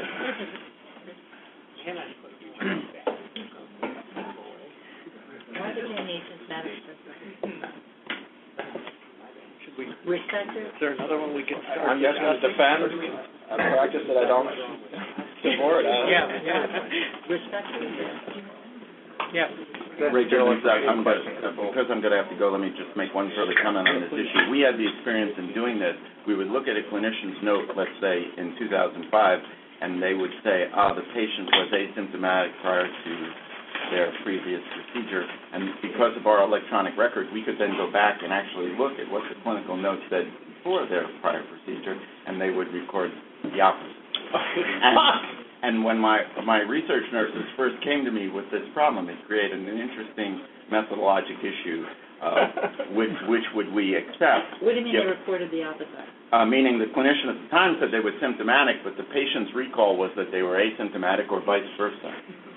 Why do they need asymptomatic stress tests? Should we? Risk factor? Is there another one we can start? I'm just going to defend a practice that I don't support. Yeah. Risk factor? Yeah. Ray Gibbons, because I'm going to have to go, let me just make one further comment on this issue. We had the experience in doing this. We would look at a clinician's note, let's say in 2005, and they would say, the patient was asymptomatic prior to their previous procedure, and because of our electronic record, we could then go back and actually look at what the clinical note said before their prior procedure, and they would record the opposite. And when my research nurses first came to me with this problem, it created an interesting methodologic issue. Which would we accept? What do you mean they reported the opposite? Meaning the clinician at the time said they were symptomatic, but the patient's recall was that they were asymptomatic or vice versa.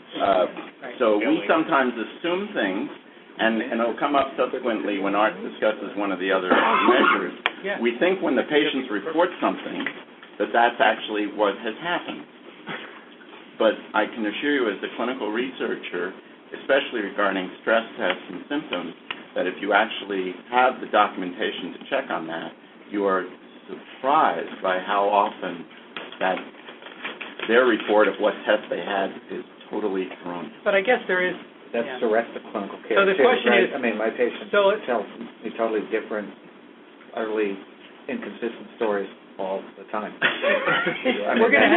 So we sometimes assume things, and it'll come up subsequently when Art discusses one of the other measures. Yeah. We think when the patients report something that that's actually what has happened. But I can assure you as a clinical researcher, especially regarding stress tests and symptoms, that if you actually have the documentation to check on that, you are surprised by how often that their report of what test they had is totally thrown. But I guess there is... That's the rest of clinical care. So the too, question right? is... I mean, my patients tell me totally different, utterly inconsistent stories all the time. We're going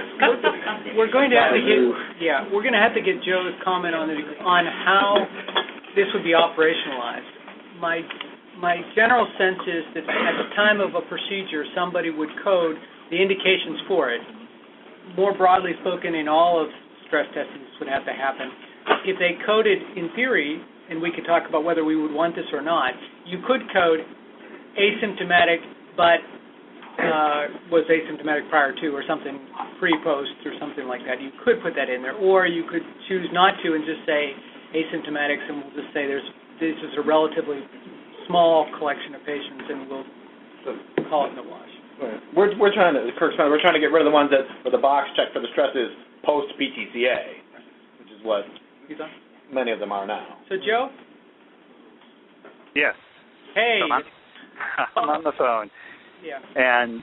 to have to get Joe's comment on how this would be operationalized. My general sense is that at the time of a procedure, somebody would code the indications for it. More broadly spoken, in all of stress testing, this would have to happen. If they coded in theory, and we could talk about whether we would want this or not, you could code asymptomatic, but was asymptomatic prior to, or something pre-post, or something like that. You could put that in there, or you could choose not to and just say asymptomatics, and we'll just say this is a relatively small collection of patients, and we'll call it in the wash. Right. We're trying to, we're trying to get rid of the ones where the box check for the stress is post PTCA, which is what many of them are now. So Joe? Yes. Hey. So I'm on the phone. Yeah. And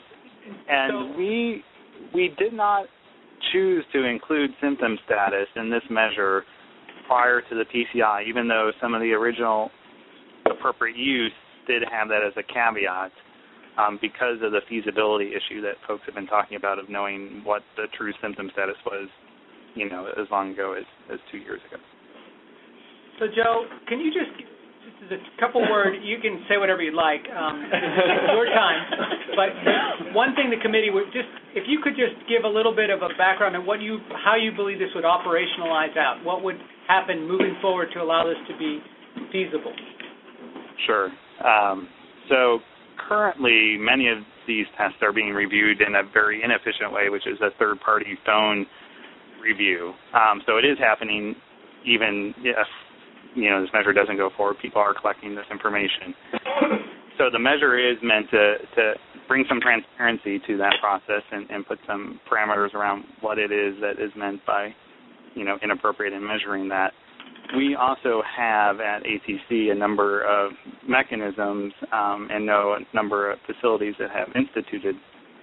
we did not choose to include symptom status in this measure prior to the PCI, even though some of the original appropriate use did have that as a caveat, because of the feasibility issue that folks have been talking about of knowing what the true symptom status was, as long ago as 2 years ago. So Joe, can you just as a couple words, you can say whatever you'd like, it's your time, but one thing the committee would if you could just give a little bit of a background on how you believe this would operationalize out, what would happen moving forward to allow this to be feasible? Sure. So currently, many of these tests are being reviewed in a very inefficient way, which is a third-party phone review. So it is happening even if this measure doesn't go forward. People are collecting this information. So the measure is meant to bring some transparency to that process and put some parameters around what it is that is meant by, inappropriate in measuring that. We also have at ATC a number of mechanisms and know a number of facilities that have instituted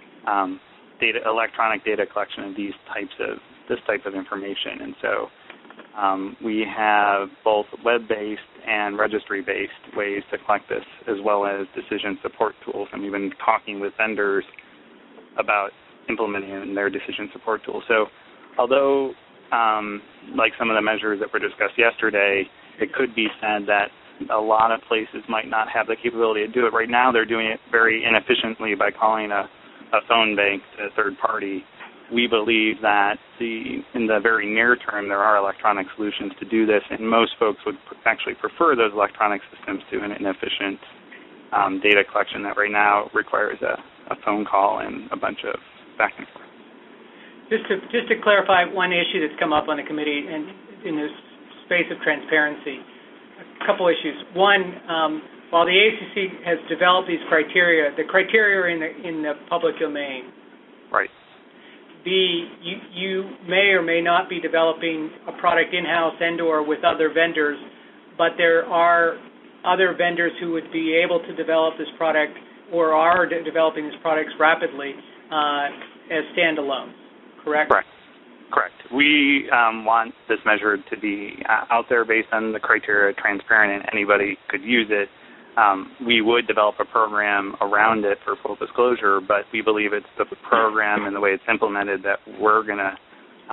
electronic data collection of this type of information. And so we have both web-based and registry-based ways to collect this, as well as decision support tools. And we've been talking with vendors about implementing their decision support tools. So although, like some of the measures that were discussed yesterday, it could be said that a lot of places might not have the capability to do it. Right now they're doing it very inefficiently by calling a phone bank to a third party. We believe that in the very near term there are electronic solutions to do this, and most folks would actually prefer those electronic systems to an inefficient data collection that right now requires a phone call and a bunch of back and forth. Just to clarify one issue that's come up on the committee and in the space of transparency, a couple issues. One, while the ACC has developed these criteria, the criteria are in the public domain. Right. B, you may or may not be developing a product in-house and/or with other vendors, but there are other vendors who would be able to develop this product or are developing these products rapidly as standalone, correct? Correct. We want this measure to be out there based on the criteria, transparent, and anybody could use it. We would develop a program around it for full disclosure, but we believe it's the program and the way it's implemented that we're going to,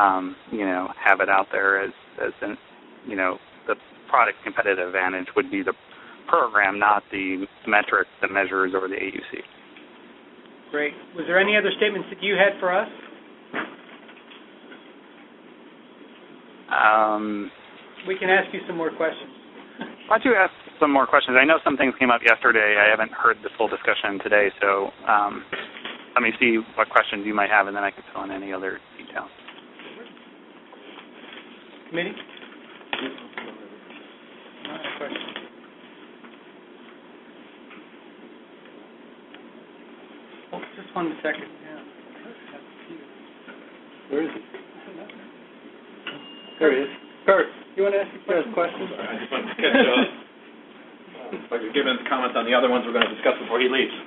have it out there as the product competitive advantage would be the program, not the metrics, the measures, or the AUC. Great. Was there any other statements that you had for us? We can ask you some more questions. Why don't you ask some more questions? I know some things came up yesterday. I haven't heard the full discussion today, so let me see what questions you might have, and then I can fill in any other details. Committee? Question. Oh, just 1 second. Yeah. Where is he? There he is. Kurt, you want to ask a question? I just wanted to catch up. If I could give him comments on the other ones we're going to discuss before he leaves.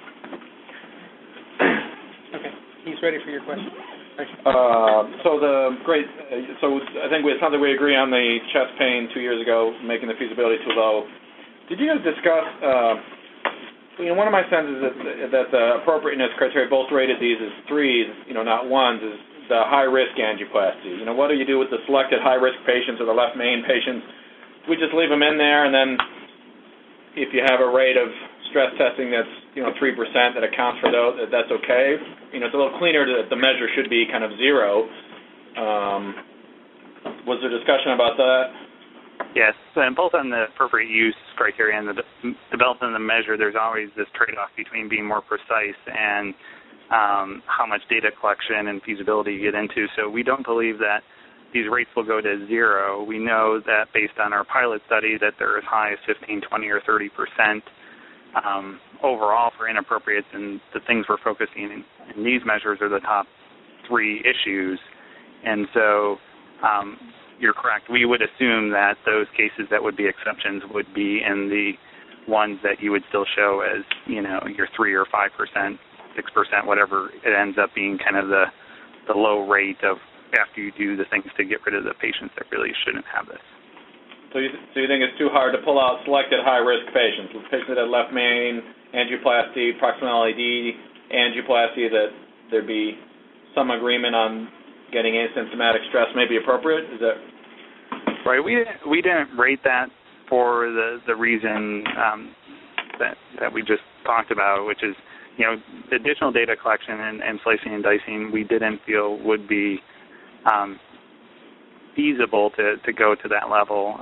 Okay, he's ready for your question. So I think it sounds like we agree on the chest pain 2 years ago, making the feasibility too low. Did you guys discuss? One of my senses is that the appropriateness criteria both rated these as 3s, not 1s, is the high-risk angioplasty. What do you do with the selected high-risk patients or the left main patients? Do we just leave them in there, and then if you have a rate of stress testing that's 3% that accounts for those, that's okay? It's a little cleaner that the measure should be kind of 0. Was there discussion about that? Yes, and both on the appropriate use criteria and the development of the measure, there's always this trade-off between being more precise and how much data collection and feasibility you get into. So we don't believe that these rates will go to 0. We know that based on our pilot study that they're as high as 15, 20, or 30% overall for inappropriates, and the things we're focusing in these measures are the top 3 issues. And so you're correct. We would assume that those cases that would be exceptions would be in the ones that you would still show as, your 3 or 5%, 6%, whatever it ends up being, kind of the low rate of after you do the things to get rid of the patients that really shouldn't have this. So you think it's too hard to pull out selected high-risk patients, patients that have left main angioplasty, proximal LED angioplasty, that there'd be some agreement on getting asymptomatic stress may be appropriate? Is that right? We didn't rate that for the reason that we just talked about, which is additional data collection and slicing and dicing. We didn't feel would be feasible to go to that level.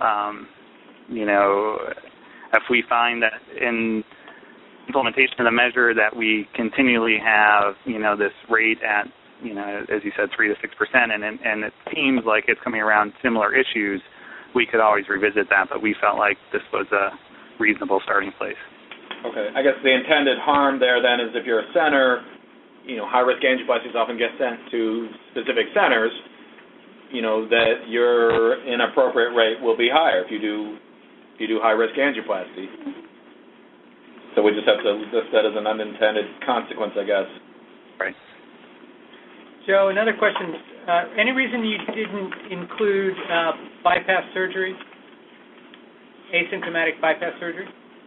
If we find that in implementation of the measure that we continually have, this rate at, as you said, 3 to 6%, and it seems like it's coming around similar issues, we could always revisit that, but we felt like this was a reasonable starting place. Okay. I guess the intended harm there then is if you're a center, high-risk angioplasties often get sent to specific centers, that your inappropriate rate will be higher if you do high-risk angioplasty. So we just have to list that as an unintended consequence, I guess. Right. Joe, another question. Any reason you didn't include bypass surgery, asymptomatic bypass surgery?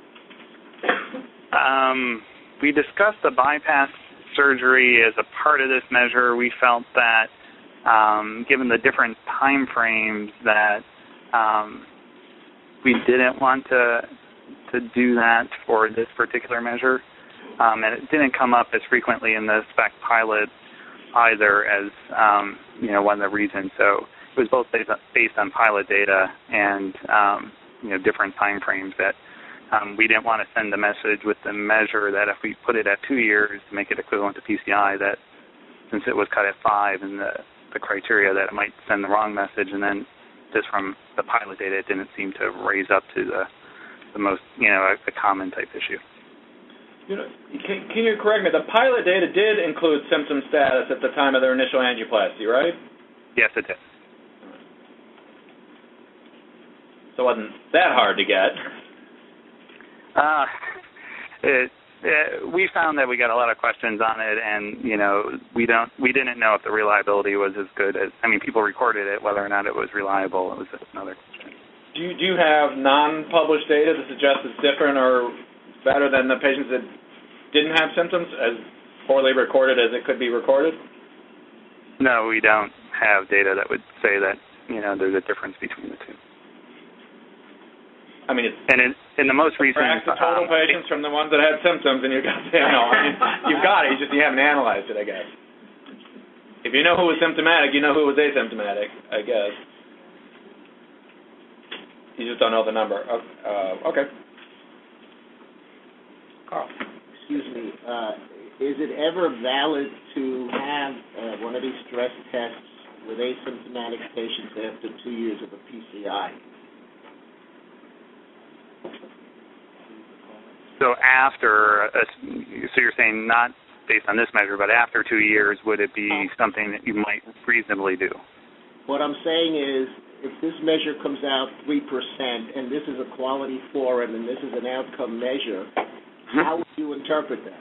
We discussed the bypass surgery as a part of this measure. We felt that given the different time frames that we didn't want to do that for this particular measure. And it didn't come up as frequently in the spec pilot either as, one of the reasons. So it was both based on pilot data and, different time frames that we didn't want to send the message with the measure that if we put it at 2 years to make it equivalent to PCI, that since it was cut at 5 and the criteria that it might send the wrong message, and then just from the pilot data, it didn't seem to raise up to the most, a common type issue. Can you correct me? The pilot data did include symptom status at the time of their initial angioplasty, right? Yes, it did. So it wasn't that hard to get. We found that we got a lot of questions on it, and we didn't know if the reliability was as good as. People recorded it, whether or not it was reliable. It was another question. Do you have non-published data that suggests it's different or better than the patients that didn't have symptoms, as poorly recorded as it could be recorded? No, we don't have data that would say that there's a difference between the two. In the most recent, the total patients from the ones that had symptoms, and you've got it. You haven't analyzed it, I guess. If you know who was symptomatic, you know who was asymptomatic, I guess. You just don't know the number. Okay. Carl. Excuse me, is it ever valid to have one of these stress tests with asymptomatic patients after 2 years of a PCI? So so you're saying not based on this measure, but after 2 years, would it be something that you might reasonably do? What I'm saying is, if this measure comes out 3%, and this is a quality forum, and this is an outcome measure, how would you interpret that?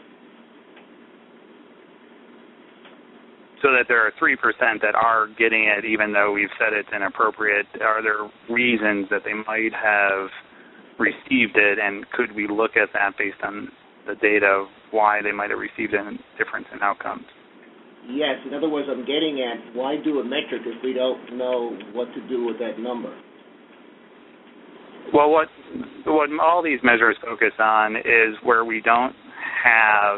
So that there are 3% that are getting it, even though we've said it's inappropriate. Are there reasons that they might have received it, and could we look at that based on the data of why they might have received a difference in outcomes? Yes. In other words, I'm getting at, why do a metric if we don't know what to do with that number? Well, what all these measures focus on is where we don't have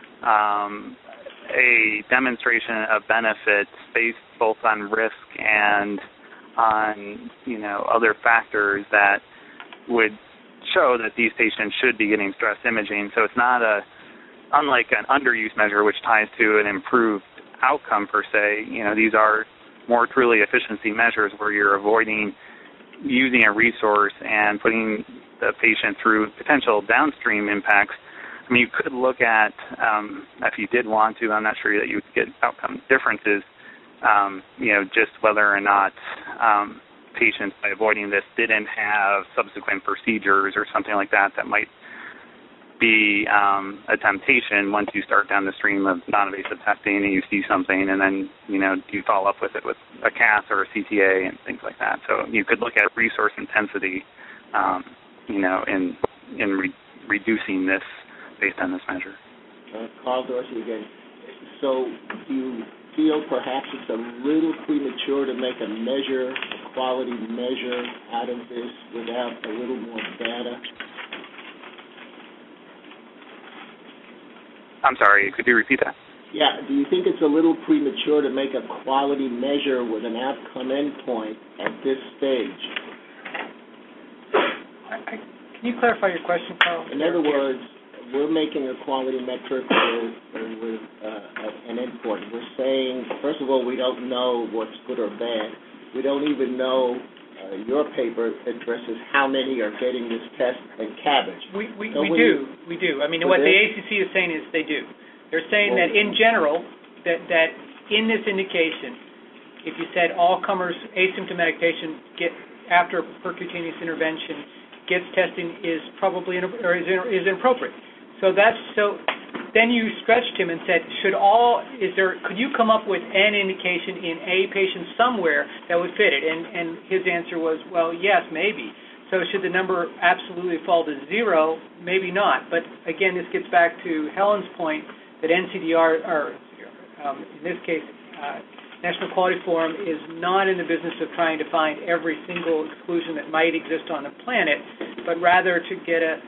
a demonstration of benefits based both on risk and on, other factors that would show that these patients should be getting stress imaging. So it's not unlike an underuse measure, which ties to an improved outcome per se. These are more truly efficiency measures where you're avoiding using a resource and putting the patient through potential downstream impacts. I mean, you could look at, if you did want to, I'm not sure that you would get outcome differences, just whether or not patients, by avoiding this, didn't have subsequent procedures or something like that might be a temptation once you start down the stream of non-invasive testing and you see something, and then, you follow up with it with a CAS or a CTA and things like that. So you could look at resource intensity, in reducing this based on this measure. Carl Dorsey again. So do you feel perhaps it's a little premature to make a measure, a quality measure out of this without a little more data? I'm sorry, could you repeat that? Yeah, do you think it's a little premature to make a quality measure with an outcome endpoint at this stage? Can you clarify your question, Carl? In other words, we're making a quality metric with an endpoint. We're saying, first of all, we don't know what's good or bad. We don't even know, your paper addresses how many are getting this test and cabbage. We do. I mean, what the ACC is saying is they do. They're saying that in general, that in this indication, if you said all comers, asymptomatic patients get after percutaneous intervention gets testing is probably is inappropriate. So then you stretched him and said, could you come up with an indication in a patient somewhere that would fit it? And his answer was, well, yes, maybe. So should the number absolutely fall to 0? Maybe not. But again, this gets back to Helen's point that NCDR, or in this case, National Quality Forum, is not in the business of trying to find every single exclusion that might exist on the planet, but rather to get a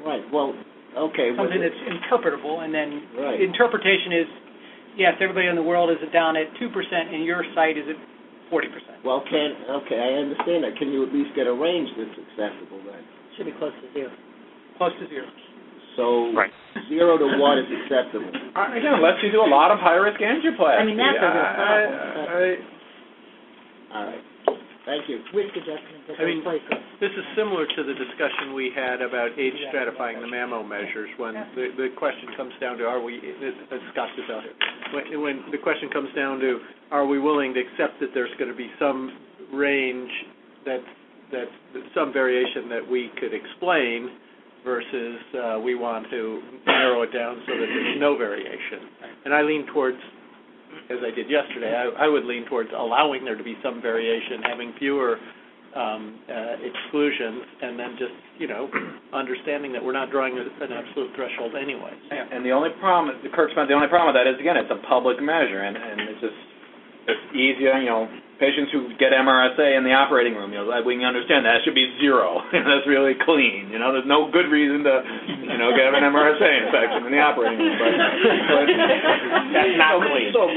something that's interpretable, and then interpretation is, yes, everybody in the world is down at 2%, and your site is at 40%. Well, I understand that. Can you at least get a range that's acceptable then? Should be close to 0. Close to 0. So 0 to 1 is acceptable. Again, unless you do a lot of high-risk angioplasty. I mean, that's a real problem. All right. Thank you. Risk adjustment at those places. This is similar to the discussion we had about age stratifying the mammo measures when the question comes down to Scott Giselle here. When the question comes down to are we willing to accept that there's going to be some range that some variation that we could explain versus we want to narrow it down so that there's no variation. And I lean towards, as I did yesterday, I would lean towards allowing there to be some variation, having fewer exclusions, and then just, understanding that we're not drawing an absolute threshold anyway. And the only problem, Kirk Spence, the only problem with that is, again, it's a public measure, and it's just, it's easier, patients who get MRSA in the operating room, we can understand that should be 0. That's really clean. There's no good reason to, get an MRSA infection in the operating room. But that's not clean. So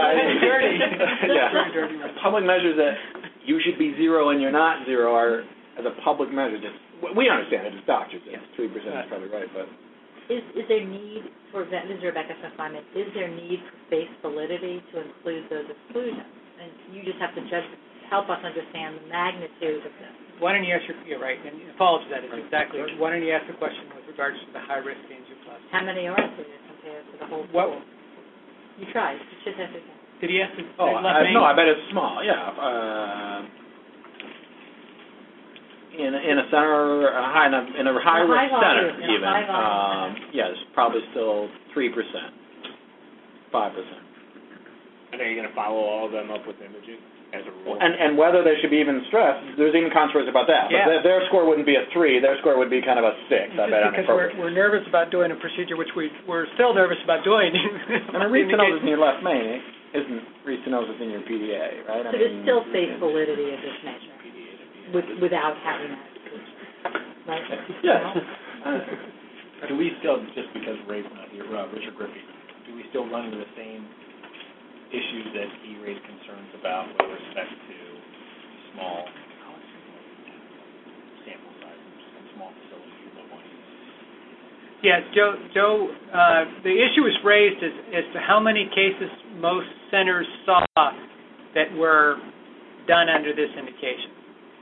public measures that you should be 0 and you're not 0 are as a public measure, just, we understand it as doctors, 3% is probably right, but. Is there need for, this is Rebecca Smith-Lyman, is there need for face validity to include those exclusions? And you just have to help us understand the magnitude of this. Why don't you ask you're right, and apologize that is exactly, why don't you ask the question with regards to the high-risk danger class? How many are there compared to the whole pool? You tried, you should have to. Did he ask the no, I bet it's small, yeah. In a center, in a high risk center, even, yes, probably still 3%, 5%. And are you going to follow all of them up with imaging as a rule? And whether there should be even stress, there's even controversy about that. Yeah. But their score wouldn't be a 3; their score would be kind of a 6. I bet. Because we're nervous about doing a procedure which we're still nervous about doing. I mean, restenosis in your left main isn't restenosis in your PDA, right? So there's still face validity of this measure without having that. Right? Yes. Do we still, just because Ray's not here, Richard Griffey, do we still run into the same issues that he raised concerns about with respect to small sample sizes and small facilities? Yes, Joe, the issue was raised as to how many cases most centers saw that were done under this indication.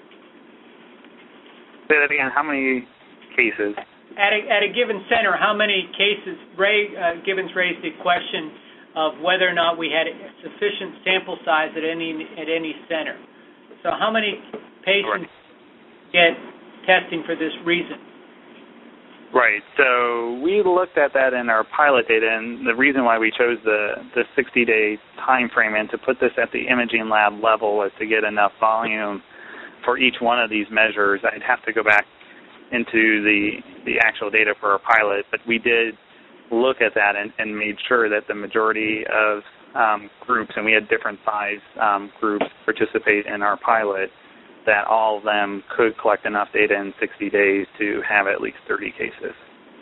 Say that again. How many cases? At a given center, how many cases? Gibbons raised the question of whether or not we had sufficient sample size at any center. So how many patients get testing for this reason? Right. So we looked at that in our pilot data, and the reason why we chose the 60-day time frame and to put this at the imaging lab level was to get enough volume for each one of these measures. I'd have to go back into the actual data for our pilot, but we did look at that and made sure that the majority of groups, and we had different size groups participate in our pilot, that all of them could collect enough data in 60 days to have at least 30 cases.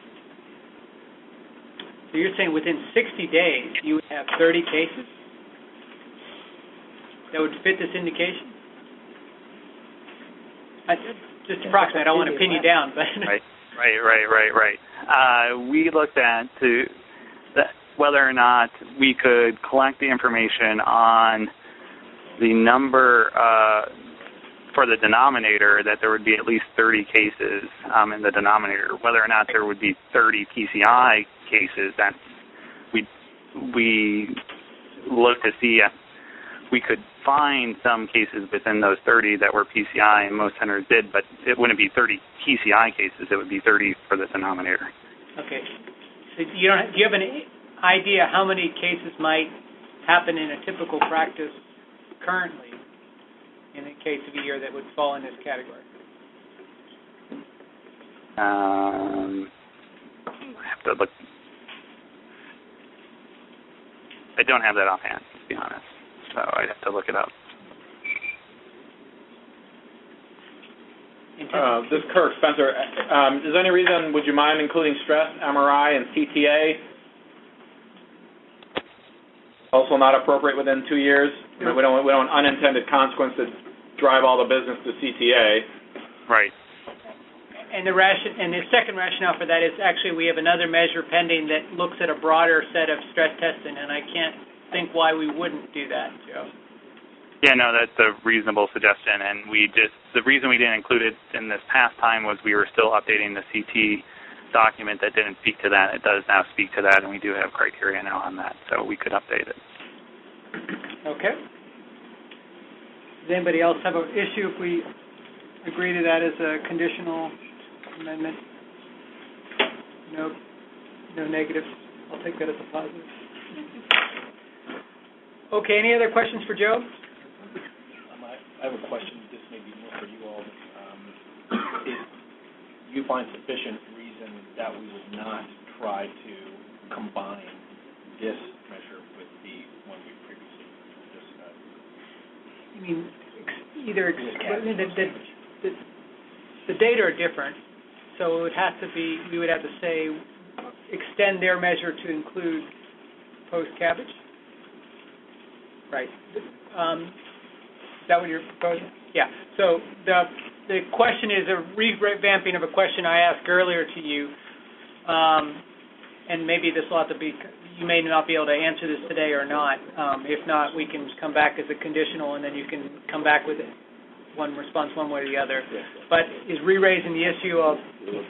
So you're saying within 60 days you would have 30 cases that would fit this indication? Just approximate. I don't want to pin you down, but Right. We looked at whether or not we could collect the information on the number for the denominator, that there would be at least 30 cases in the denominator. Whether or not there would be 30 PCI cases, that's we looked to see if we could find some cases within those 30 that were PCI, and most centers did, but it wouldn't be 30 PCI cases. It would be 30 for the denominator. Okay. So do you have an idea how many cases might happen in a typical practice currently in a case of a year that would fall in this category? I have to look. I don't have that offhand, to be honest. So I'd have to look it up. This is Kirk Spencer. Is there any reason, would you mind including stress, MRI, and CTA? Also not appropriate within 2 years? No. We don't want unintended consequence to drive all the business to CTA. Right. And the second rationale for that is actually we have another measure pending that looks at a broader set of stress testing, and I can't think why we wouldn't do that, Joe. Yeah, no, that's a reasonable suggestion, and the reason we didn't include it in this past time was we were still updating the CT document that didn't speak to that. It does now speak to that, and we do have criteria now on that, so we could update it. Okay. Does anybody else have an issue if we agree to that as a conditional amendment? No negatives. I'll take that as a positive. Okay, any other questions for Joe? I have a question. This may be more for you all. If you find sufficient reason that we would not try to combine this measure with the one we previously discussed? I mean, the data are different, so it would have to be. We would have to say extend their measure to include post-cabbage. Right. Is that what you're proposing? Yeah. So the question is a revamping of a question I asked earlier to you, and maybe this will have to be, you may not be able to answer this today or not. If not, we can come back as a conditional, and then you can come back with one response one way or the other. But is re-raising the issue of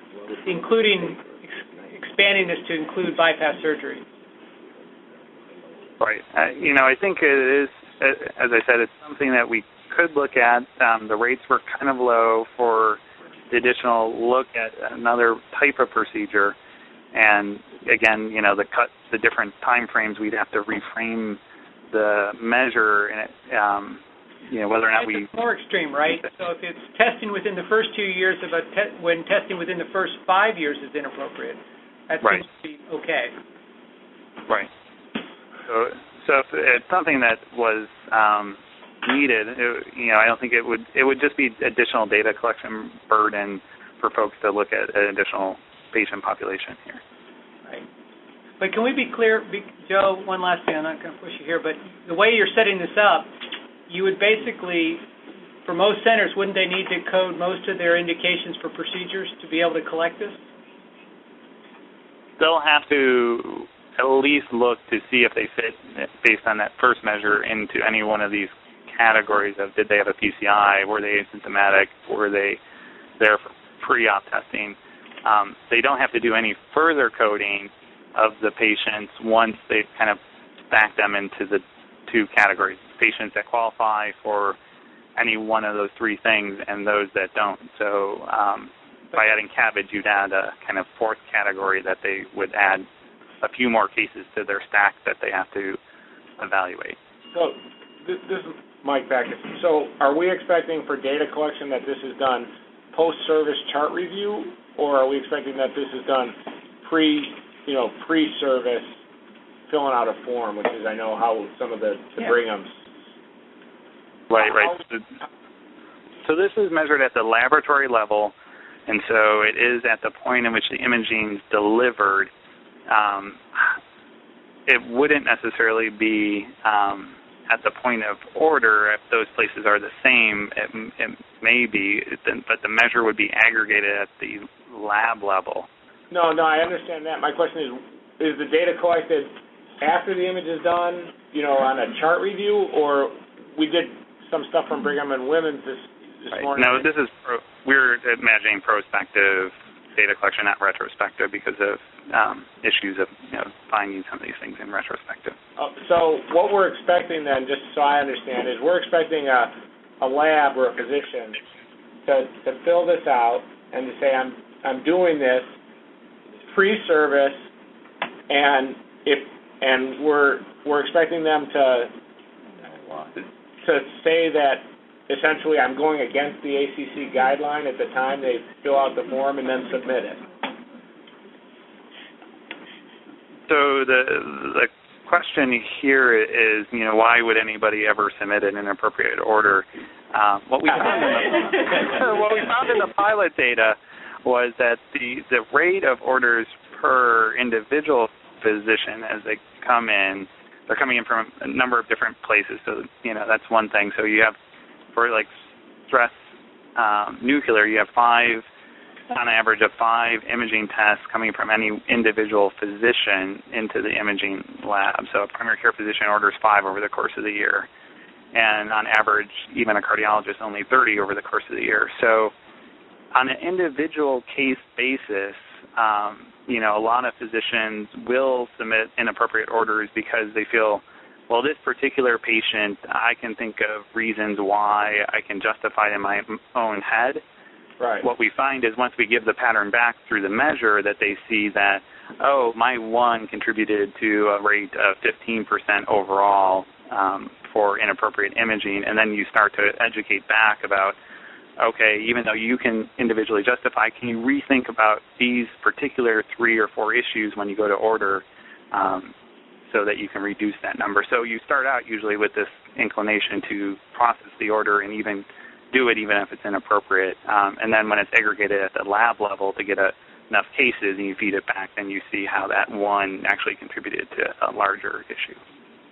expanding this to include bypass surgery? Right. I think it is, as I said, it's something that we could look at. The rates were kind of low for the additional look at another type of procedure. And again, the different time frames, we'd have to reframe the measure, and whether or not we... It's more extreme, right? So if it's testing within the first 2 years of when testing within the first 5 years is inappropriate, that seems to be okay. Right. So if it's something that was needed, I don't think it would just be additional data collection burden for folks to look at an additional patient population here. Right. But can we be clear, Joe, one last thing, I'm not going to push you here, but the way you're setting this up, you would basically, for most centers, wouldn't they need to code most of their indications for procedures to be able to collect this? They'll have to at least look to see if they fit, based on that first measure, into any one of these categories of did they have a PCI, were they asymptomatic, were they there for pre-op testing. They don't have to do any further coding of the patients once they've kind of stacked them into the two categories, patients that qualify for any one of those three things and those that don't. So by adding CABG, you'd add a kind of fourth category that they would add a few more cases to their stack that they have to evaluate. So this is Mike Backus. So are we expecting for data collection that this is done post-service chart review, or are we expecting that this is done pre-service, filling out a form, which is, I know, how some of the Brighams. Right. So this is measured at the laboratory level, and so it is at the point in which the imaging is delivered. It wouldn't necessarily be at the point of order if those places are the same. It may be, but the measure would be aggregated at the lab level. No, I understand that. My question is the data collected after the image is done, on a chart review, or we did some stuff from Brigham and Women's this morning? No, we're imagining prospective data collection, not retrospective, because of issues of finding some of these things in retrospective. So what we're expecting then, just so I understand, is we're expecting a lab or a physician to fill this out and to say, I'm doing this pre-service, and we're expecting them to say that essentially I'm going against the ACC guideline at the time they fill out the form and then submit it. So the question here is, why would anybody ever submit an inappropriate order? What we found in the pilot data was that the rate of orders per individual physician as they come in, they're coming in from a number of different places. So, that's one thing. So you have, for like stress nuclear, you have on average of 5 imaging tests coming from any individual physician into the imaging lab. So a primary care physician orders 5 over the course of the year. And on average, even a cardiologist, only 30 over the course of the year. So on an individual case basis, a lot of physicians will submit inappropriate orders because they feel, well, this particular patient, I can think of reasons why I can justify it in my own head. Right. What we find is once we give the pattern back through the measure, that they see that, my one contributed to a rate of 15% overall for inappropriate imaging, and then you start to educate back about, okay, even though you can individually justify, can you rethink about these particular 3 or 4 issues when you go to order so that you can reduce that number? So you start out usually with this inclination to process the order and even do it even if it's inappropriate. And then when it's aggregated at the lab level to get enough cases and you feed it back, then you see how that one actually contributed to a larger issue.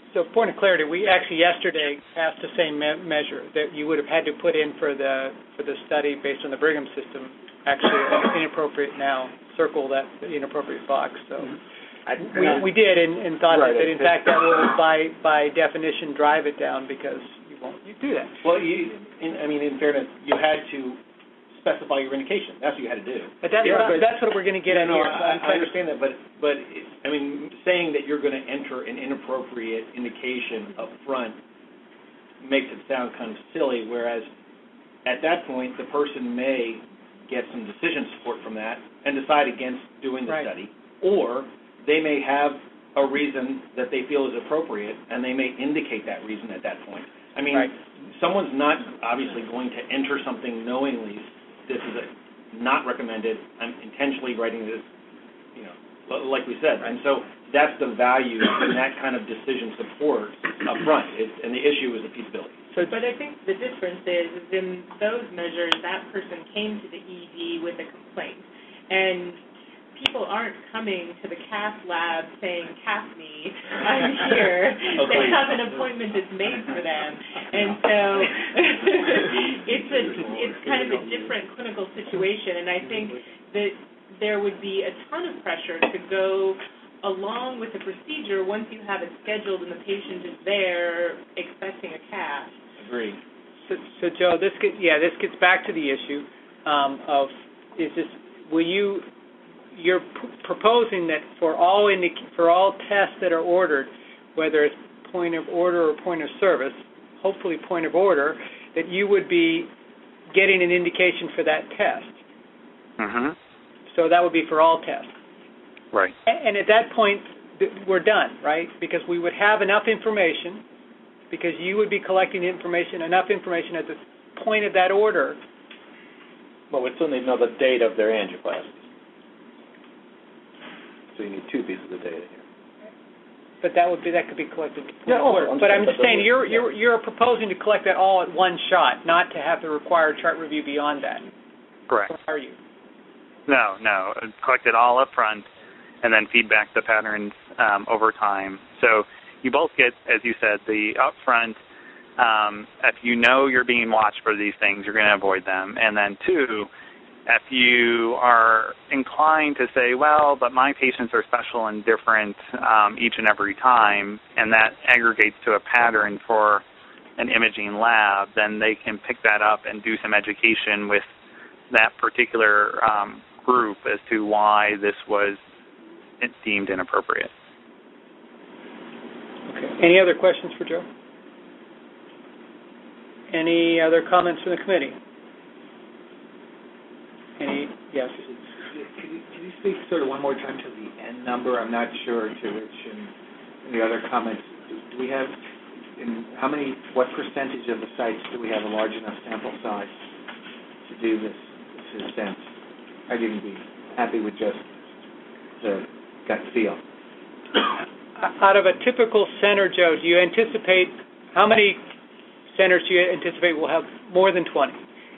So point of clarity, we actually yesterday passed the same measure that you would have had to put in for the study based on the Brigham system, actually inappropriate now, circle that inappropriate box. So we did and thought that in fact that will by definition drive it down because you do that. Well, in fairness, you had to specify your indication. That's what you had to do. But that's what we're going to get at here. I understand that, but saying that you're going to enter an inappropriate indication up front makes it sound kind of silly, whereas at that point, the person may get some decision support from that and decide against doing the study, or they may have a reason that they feel is appropriate, and they may indicate that reason at that point. Someone's not obviously going to enter something knowingly. This is not recommended. I'm intentionally writing this, like we said. And so that's the value in that kind of decision support up front. And the issue is the feasibility. But I think the difference is in those measures, that person came to the ED with a complaint. And people aren't coming to the CAF lab saying, CAF me, I'm here. They have an appointment that's made for them. And so it's kind of a different clinical situation. And I think that there would be a ton of pressure to go along with the procedure once you have it scheduled and the patient is there expecting a CAF. Agreed. So Joe, this gets back to the issue of you're proposing that for all tests that are ordered, whether it's point of order or point of service, hopefully point of order, that you would be getting an indication for that test. Mm-hmm. So that would be for all tests. Right. And at that point, we're done, right? Because we would have enough information, because you would be collecting enough information at the point of that order. Well, we still need to know the date of their angioplasty. So you need two pieces of data here. But that could be collected. But I'm just saying you're proposing to collect that all at one shot, not to have the required chart review beyond that. Correct. Or are you? No. Collect it all up front, and then feedback the patterns over time. So you both get, as you said, the upfront. If you know you're being watched for these things, you're going to avoid them. And then two, if you are inclined to say, well, but my patients are special and different each and every time, and that aggregates to a pattern for an imaging lab, then they can pick that up and do some education with that particular group as to why this was deemed inappropriate. Okay. Any other questions for Joe? Any other comments from the committee? Yes. Could you speak sort of one more time to the N number? I'm not sure to which in the other comments. Do we have, what percentage of the sites do we have a large enough sample size to do this sense? I didn't be happy with just the gut feel. Out of a typical center, Joe, do you anticipate, how many centers do you anticipate will have more than 20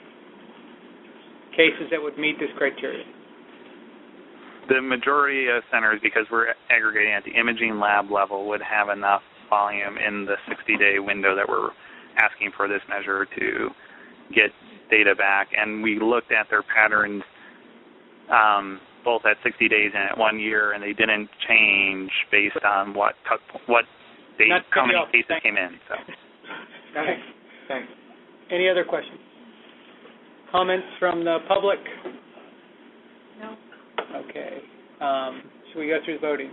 cases that would meet this criteria? The majority of centers, because we're aggregating at the imaging lab level, would have enough volume in the 60-day window that we're asking for this measure to get data back. And we looked at their patterns both at 60 days and at 1 year, and they didn't change based on how many cases came in. So. Thanks. Any other questions? Comments from the public? No. Okay. Should we go through the voting?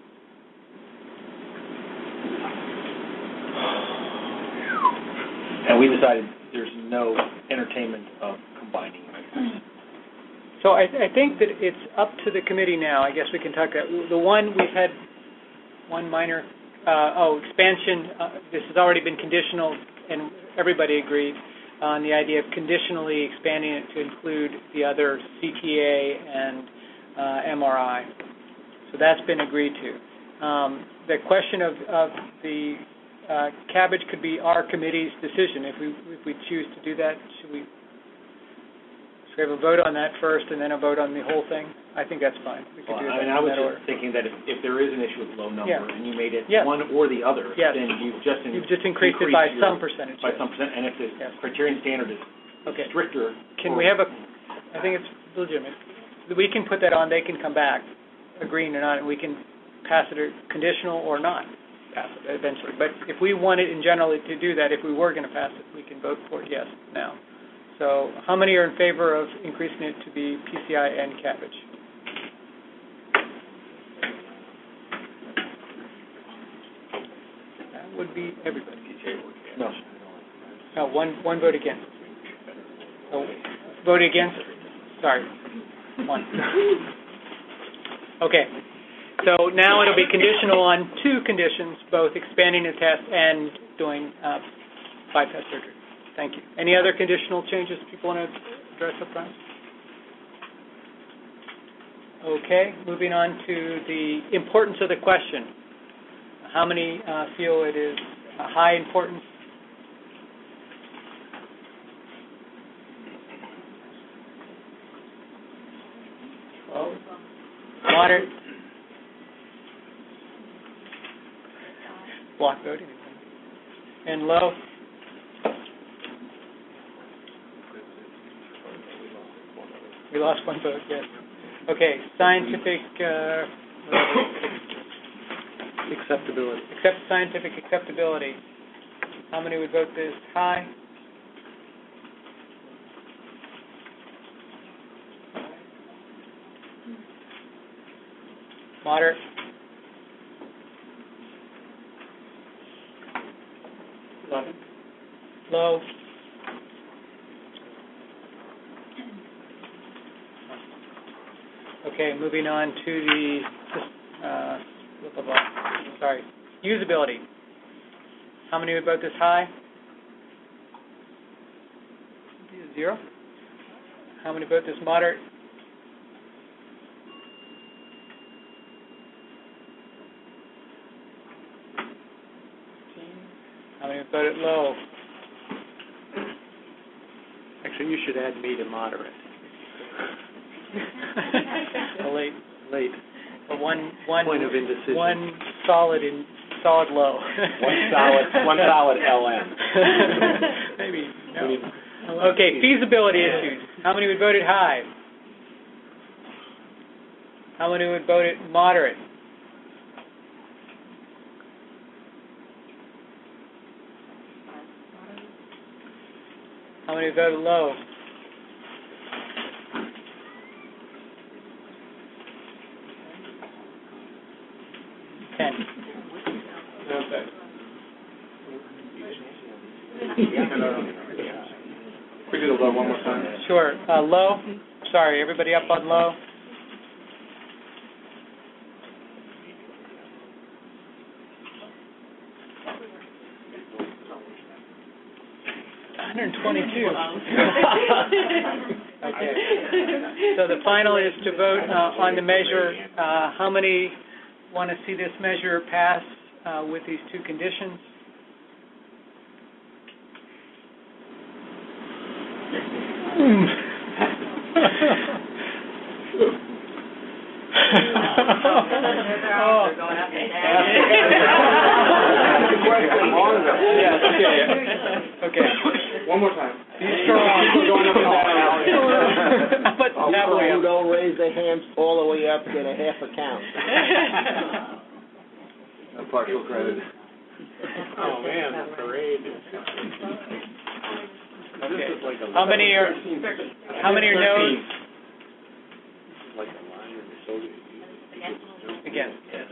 And we decided there's no entertainment of combining. So I think that it's up to the committee now. I guess we can talk about the one we've had one minor expansion. This has already been conditional, and everybody agreed on the idea of conditionally expanding it to include the other CTA and MRI. So that's been agreed to. The question of the cabbage could be our committee's decision. If we choose to do that, should we have a vote on that first and then a vote on the whole thing? I think that's fine. We can Well, do I that mean, I in was that order. just thinking that if there is an issue with low number Yeah. and you made it Yes. one or the other, Yes. then you've just increased it by your- some percentage. by yes. some percent. And if the Yes. criterion standard is Okay. stricter, Can we have I think it's legitimate. We can put that on, they can come back, agreeing or not, and we can pass it conditional or not pass it eventually. But if we wanted in general to do that, if we were going to pass it, we can vote for it yes now. So how many are in favor of increasing it to be PCI and cabbage? That would be everybody. No. No, one vote against. Oh, vote against? Sorry, one. Okay, so now it'll be conditional on two conditions, both expanding the test and doing bypass surgery. Thank you. Any other conditional changes people want to address up front? Okay, moving on to the importance of the question. How many feel it is a high importance? Moderate? Block voting? And low? We lost one vote, yes. Okay, scientific Acceptability. scientific acceptability. How many would vote this high? Moderate? Low? Okay, moving on to the usability. How many would vote this high? 0. How many vote this moderate? How many vote it low? Actually, you should add me to moderate. Late. One Point of indecision. One solid low. One solid LM. Maybe. No. Okay, feasibility issues. How many would vote it high? How many would vote it moderate? How many would vote it low? We do the low one more time. Sure. Low? Sorry, everybody up on low? Okay. So the final is to vote on the measure. How many want to see this measure pass with these two conditions? Okay. One more time. Be strong. Going up and down. But halfway Who up. don't raise their hands all the way up, get a half a count. A partial credit. Oh, man, the parade. Okay. How many are no's? Like a line in the soda. Again.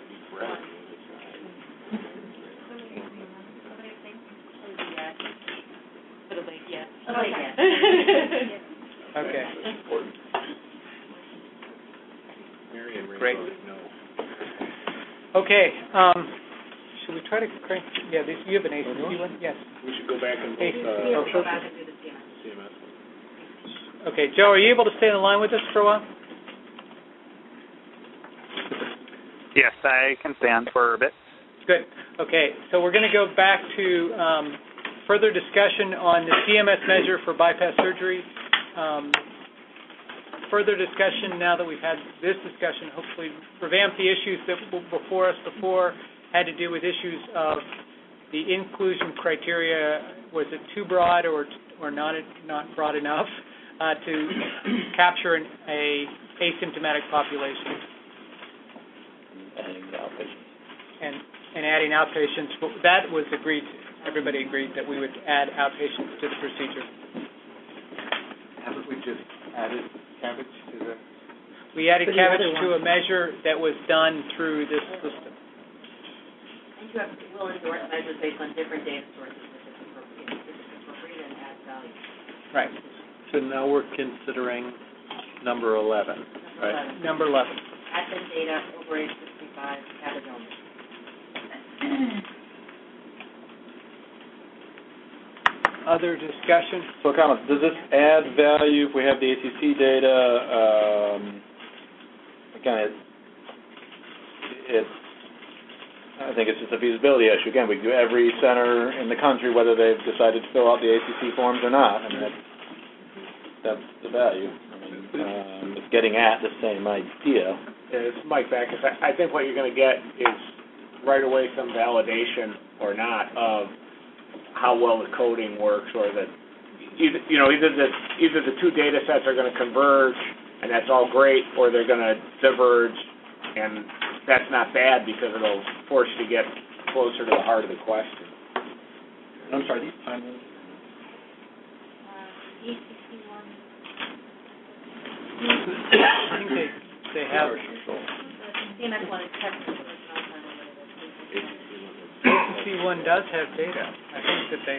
Okay. Great. Okay. Should we try to crank? Yeah, you have an ACC one? Yes. We should go back and ACC. Go back and do the CMS. CMS. Okay, Joe, are you able to stay in the line with us for a while? Yes, I can stand for a bit. Good. Okay, so we're going to go back to further discussion on the CMS measure for bypass surgery. further discussion now that we've had this discussion, hopefully revamp the issues that were before us before, had to do with issues of the inclusion criteria. Was it too broad or not broad enough to capture a asymptomatic population? Adding the outpatients. And adding outpatients, that was agreed to. Everybody agreed that we would add outpatients to the procedure. Haven't we just added CABG to the... We added CABG to a measure that was done through this system. And you will endorse measures based on different data sources if it's appropriate. If it's appropriate and adds value. Right. So now we're considering number 11, right? Number 11. Advent data over age 65, CABG only. Other discussion? So comments, does this add value if we have the ACC data? Again, I think it's just a feasibility issue. Again, we can do every center in the country, whether they've decided to fill out the ACC forms or not. I mean, that's the value. I mean, it's getting at the same idea. It's Mike Backus. I think what you're going to get is right away some validation or not of how well the coding works, or that either the two data sets are going to converge and that's all great, or they're going to diverge, and that's not bad because it'll force you to get closer to the heart of the question. I'm sorry, these time limits? ECC one. I think they have. CMS one is technical, it's not time limited. ACC1 does have data. I think that they...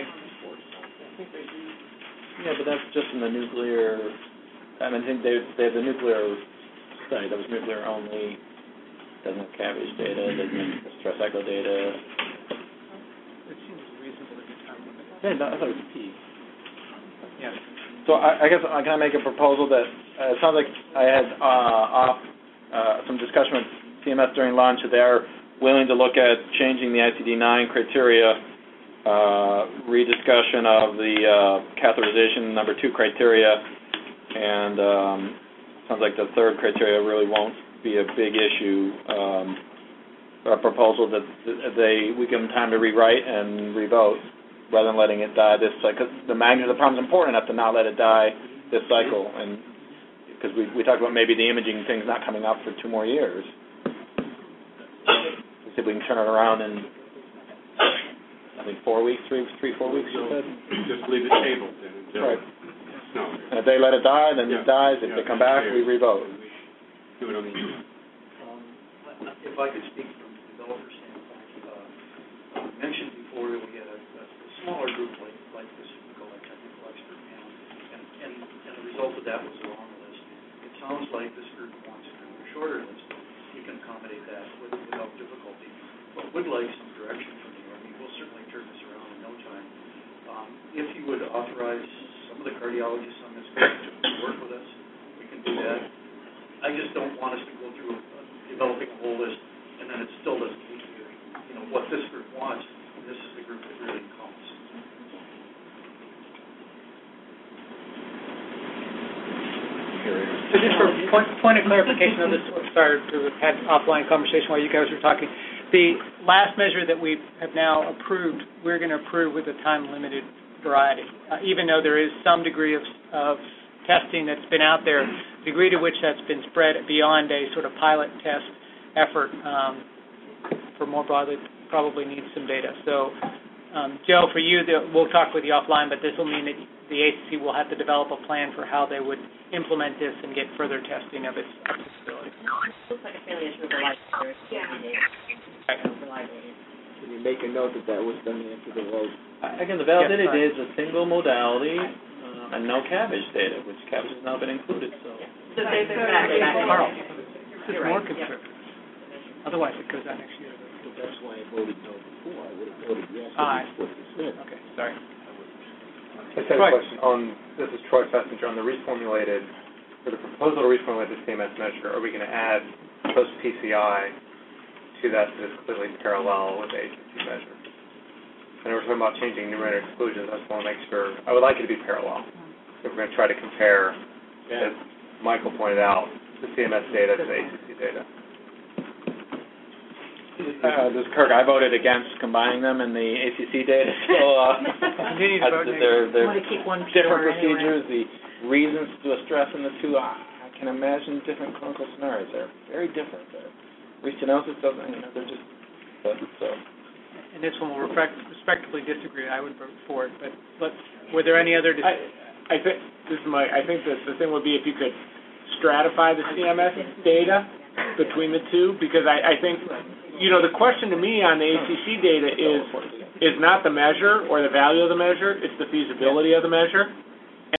Yeah, but that's just in the nuclear... I think they have the nuclear study. That was nuclear only. Doesn't have CABG data. Doesn't have stress echo data. It seems reasonable to be time limited. Yeah, no, I thought it was P. Yeah. So I guess, can I make a proposal that, it sounds like I had some discussion with CMS during lunch. They're willing to look at changing the ICD-9 criteria, rediscussion of the catheterization number 2 criteria, and sounds like the third criteria really won't be a big issue. A proposal that we give them time to rewrite and revote rather than letting it die this cycle. Because the magnitude of the problem is important enough to not let it die this cycle, and because we talked about maybe the imaging thing's not coming up for 2 more years. See if we can turn it around in, I think, 4 weeks, 4 weeks, you said? Just leave it tabled then until... Right. And if they let it die, then it dies. If they come back, we revote. Do it on the... If I could speak from the developer standpoint, mentioned before that we had a smaller group like this, we call it technical expert panel, and the result of that was a long list. It sounds like this group wants a shorter list. You can accommodate that without difficulty, but would like some direction from you. I mean, we'll certainly turn this around in no time. If you would authorize some of the cardiologists on this group to work with us, we can do that. I just don't want us to go through developing a whole list, and then it still doesn't meet what this group wants, and this is the group that really counts. So just for point of clarification on this, sorry to have had offline conversation while you guys were talking. The last measure that we have now approved, we're going to approve with a time-limited variety. Even though there is some degree of testing that's been out there, the degree to which that's been spread beyond a sort of pilot test effort for more broadly probably needs some data. So, Joe, for you, we'll talk with you offline, but this will mean that the ACC will have to develop a plan for how they would implement this and get further testing of its ability. Looks like a failure to reliability. Can you make a note that was done after the vote? Again, the validated data is a single modality and no CABG data, which CABG has now been included. So Carl, this is more conservative. Otherwise, it goes out next year. Well, that's why I voted no before. I would have voted yes. Okay, sorry. I just had a question on, this is Troy Fessinger, on the reformulated, for the proposal to reformulate the CMS measure, are we going to add post-PCI to that so it's clearly parallel with the ACC measure? And we're talking about changing numerator exclusions. I just want to make sure, I would like it to be parallel. If we're going to try to compare, Michael pointed out, the CMS data to the ACC data. This is Kirk. I voted against combining them in the ACC data. So Continue to vote they're Want to keep one different pure anyway. procedures. The reasons to stress in the two, I can imagine different clinical scenarios. They're very different. Restenosis doesn't, they're just, so. And this one will respectively disagree. I would vote for it, but were there any other? I think I think the thing would be if you could stratify the CMS data between the two, because I think the question to me on the ACC data is not the measure or the value of the measure, it's the feasibility of the measure.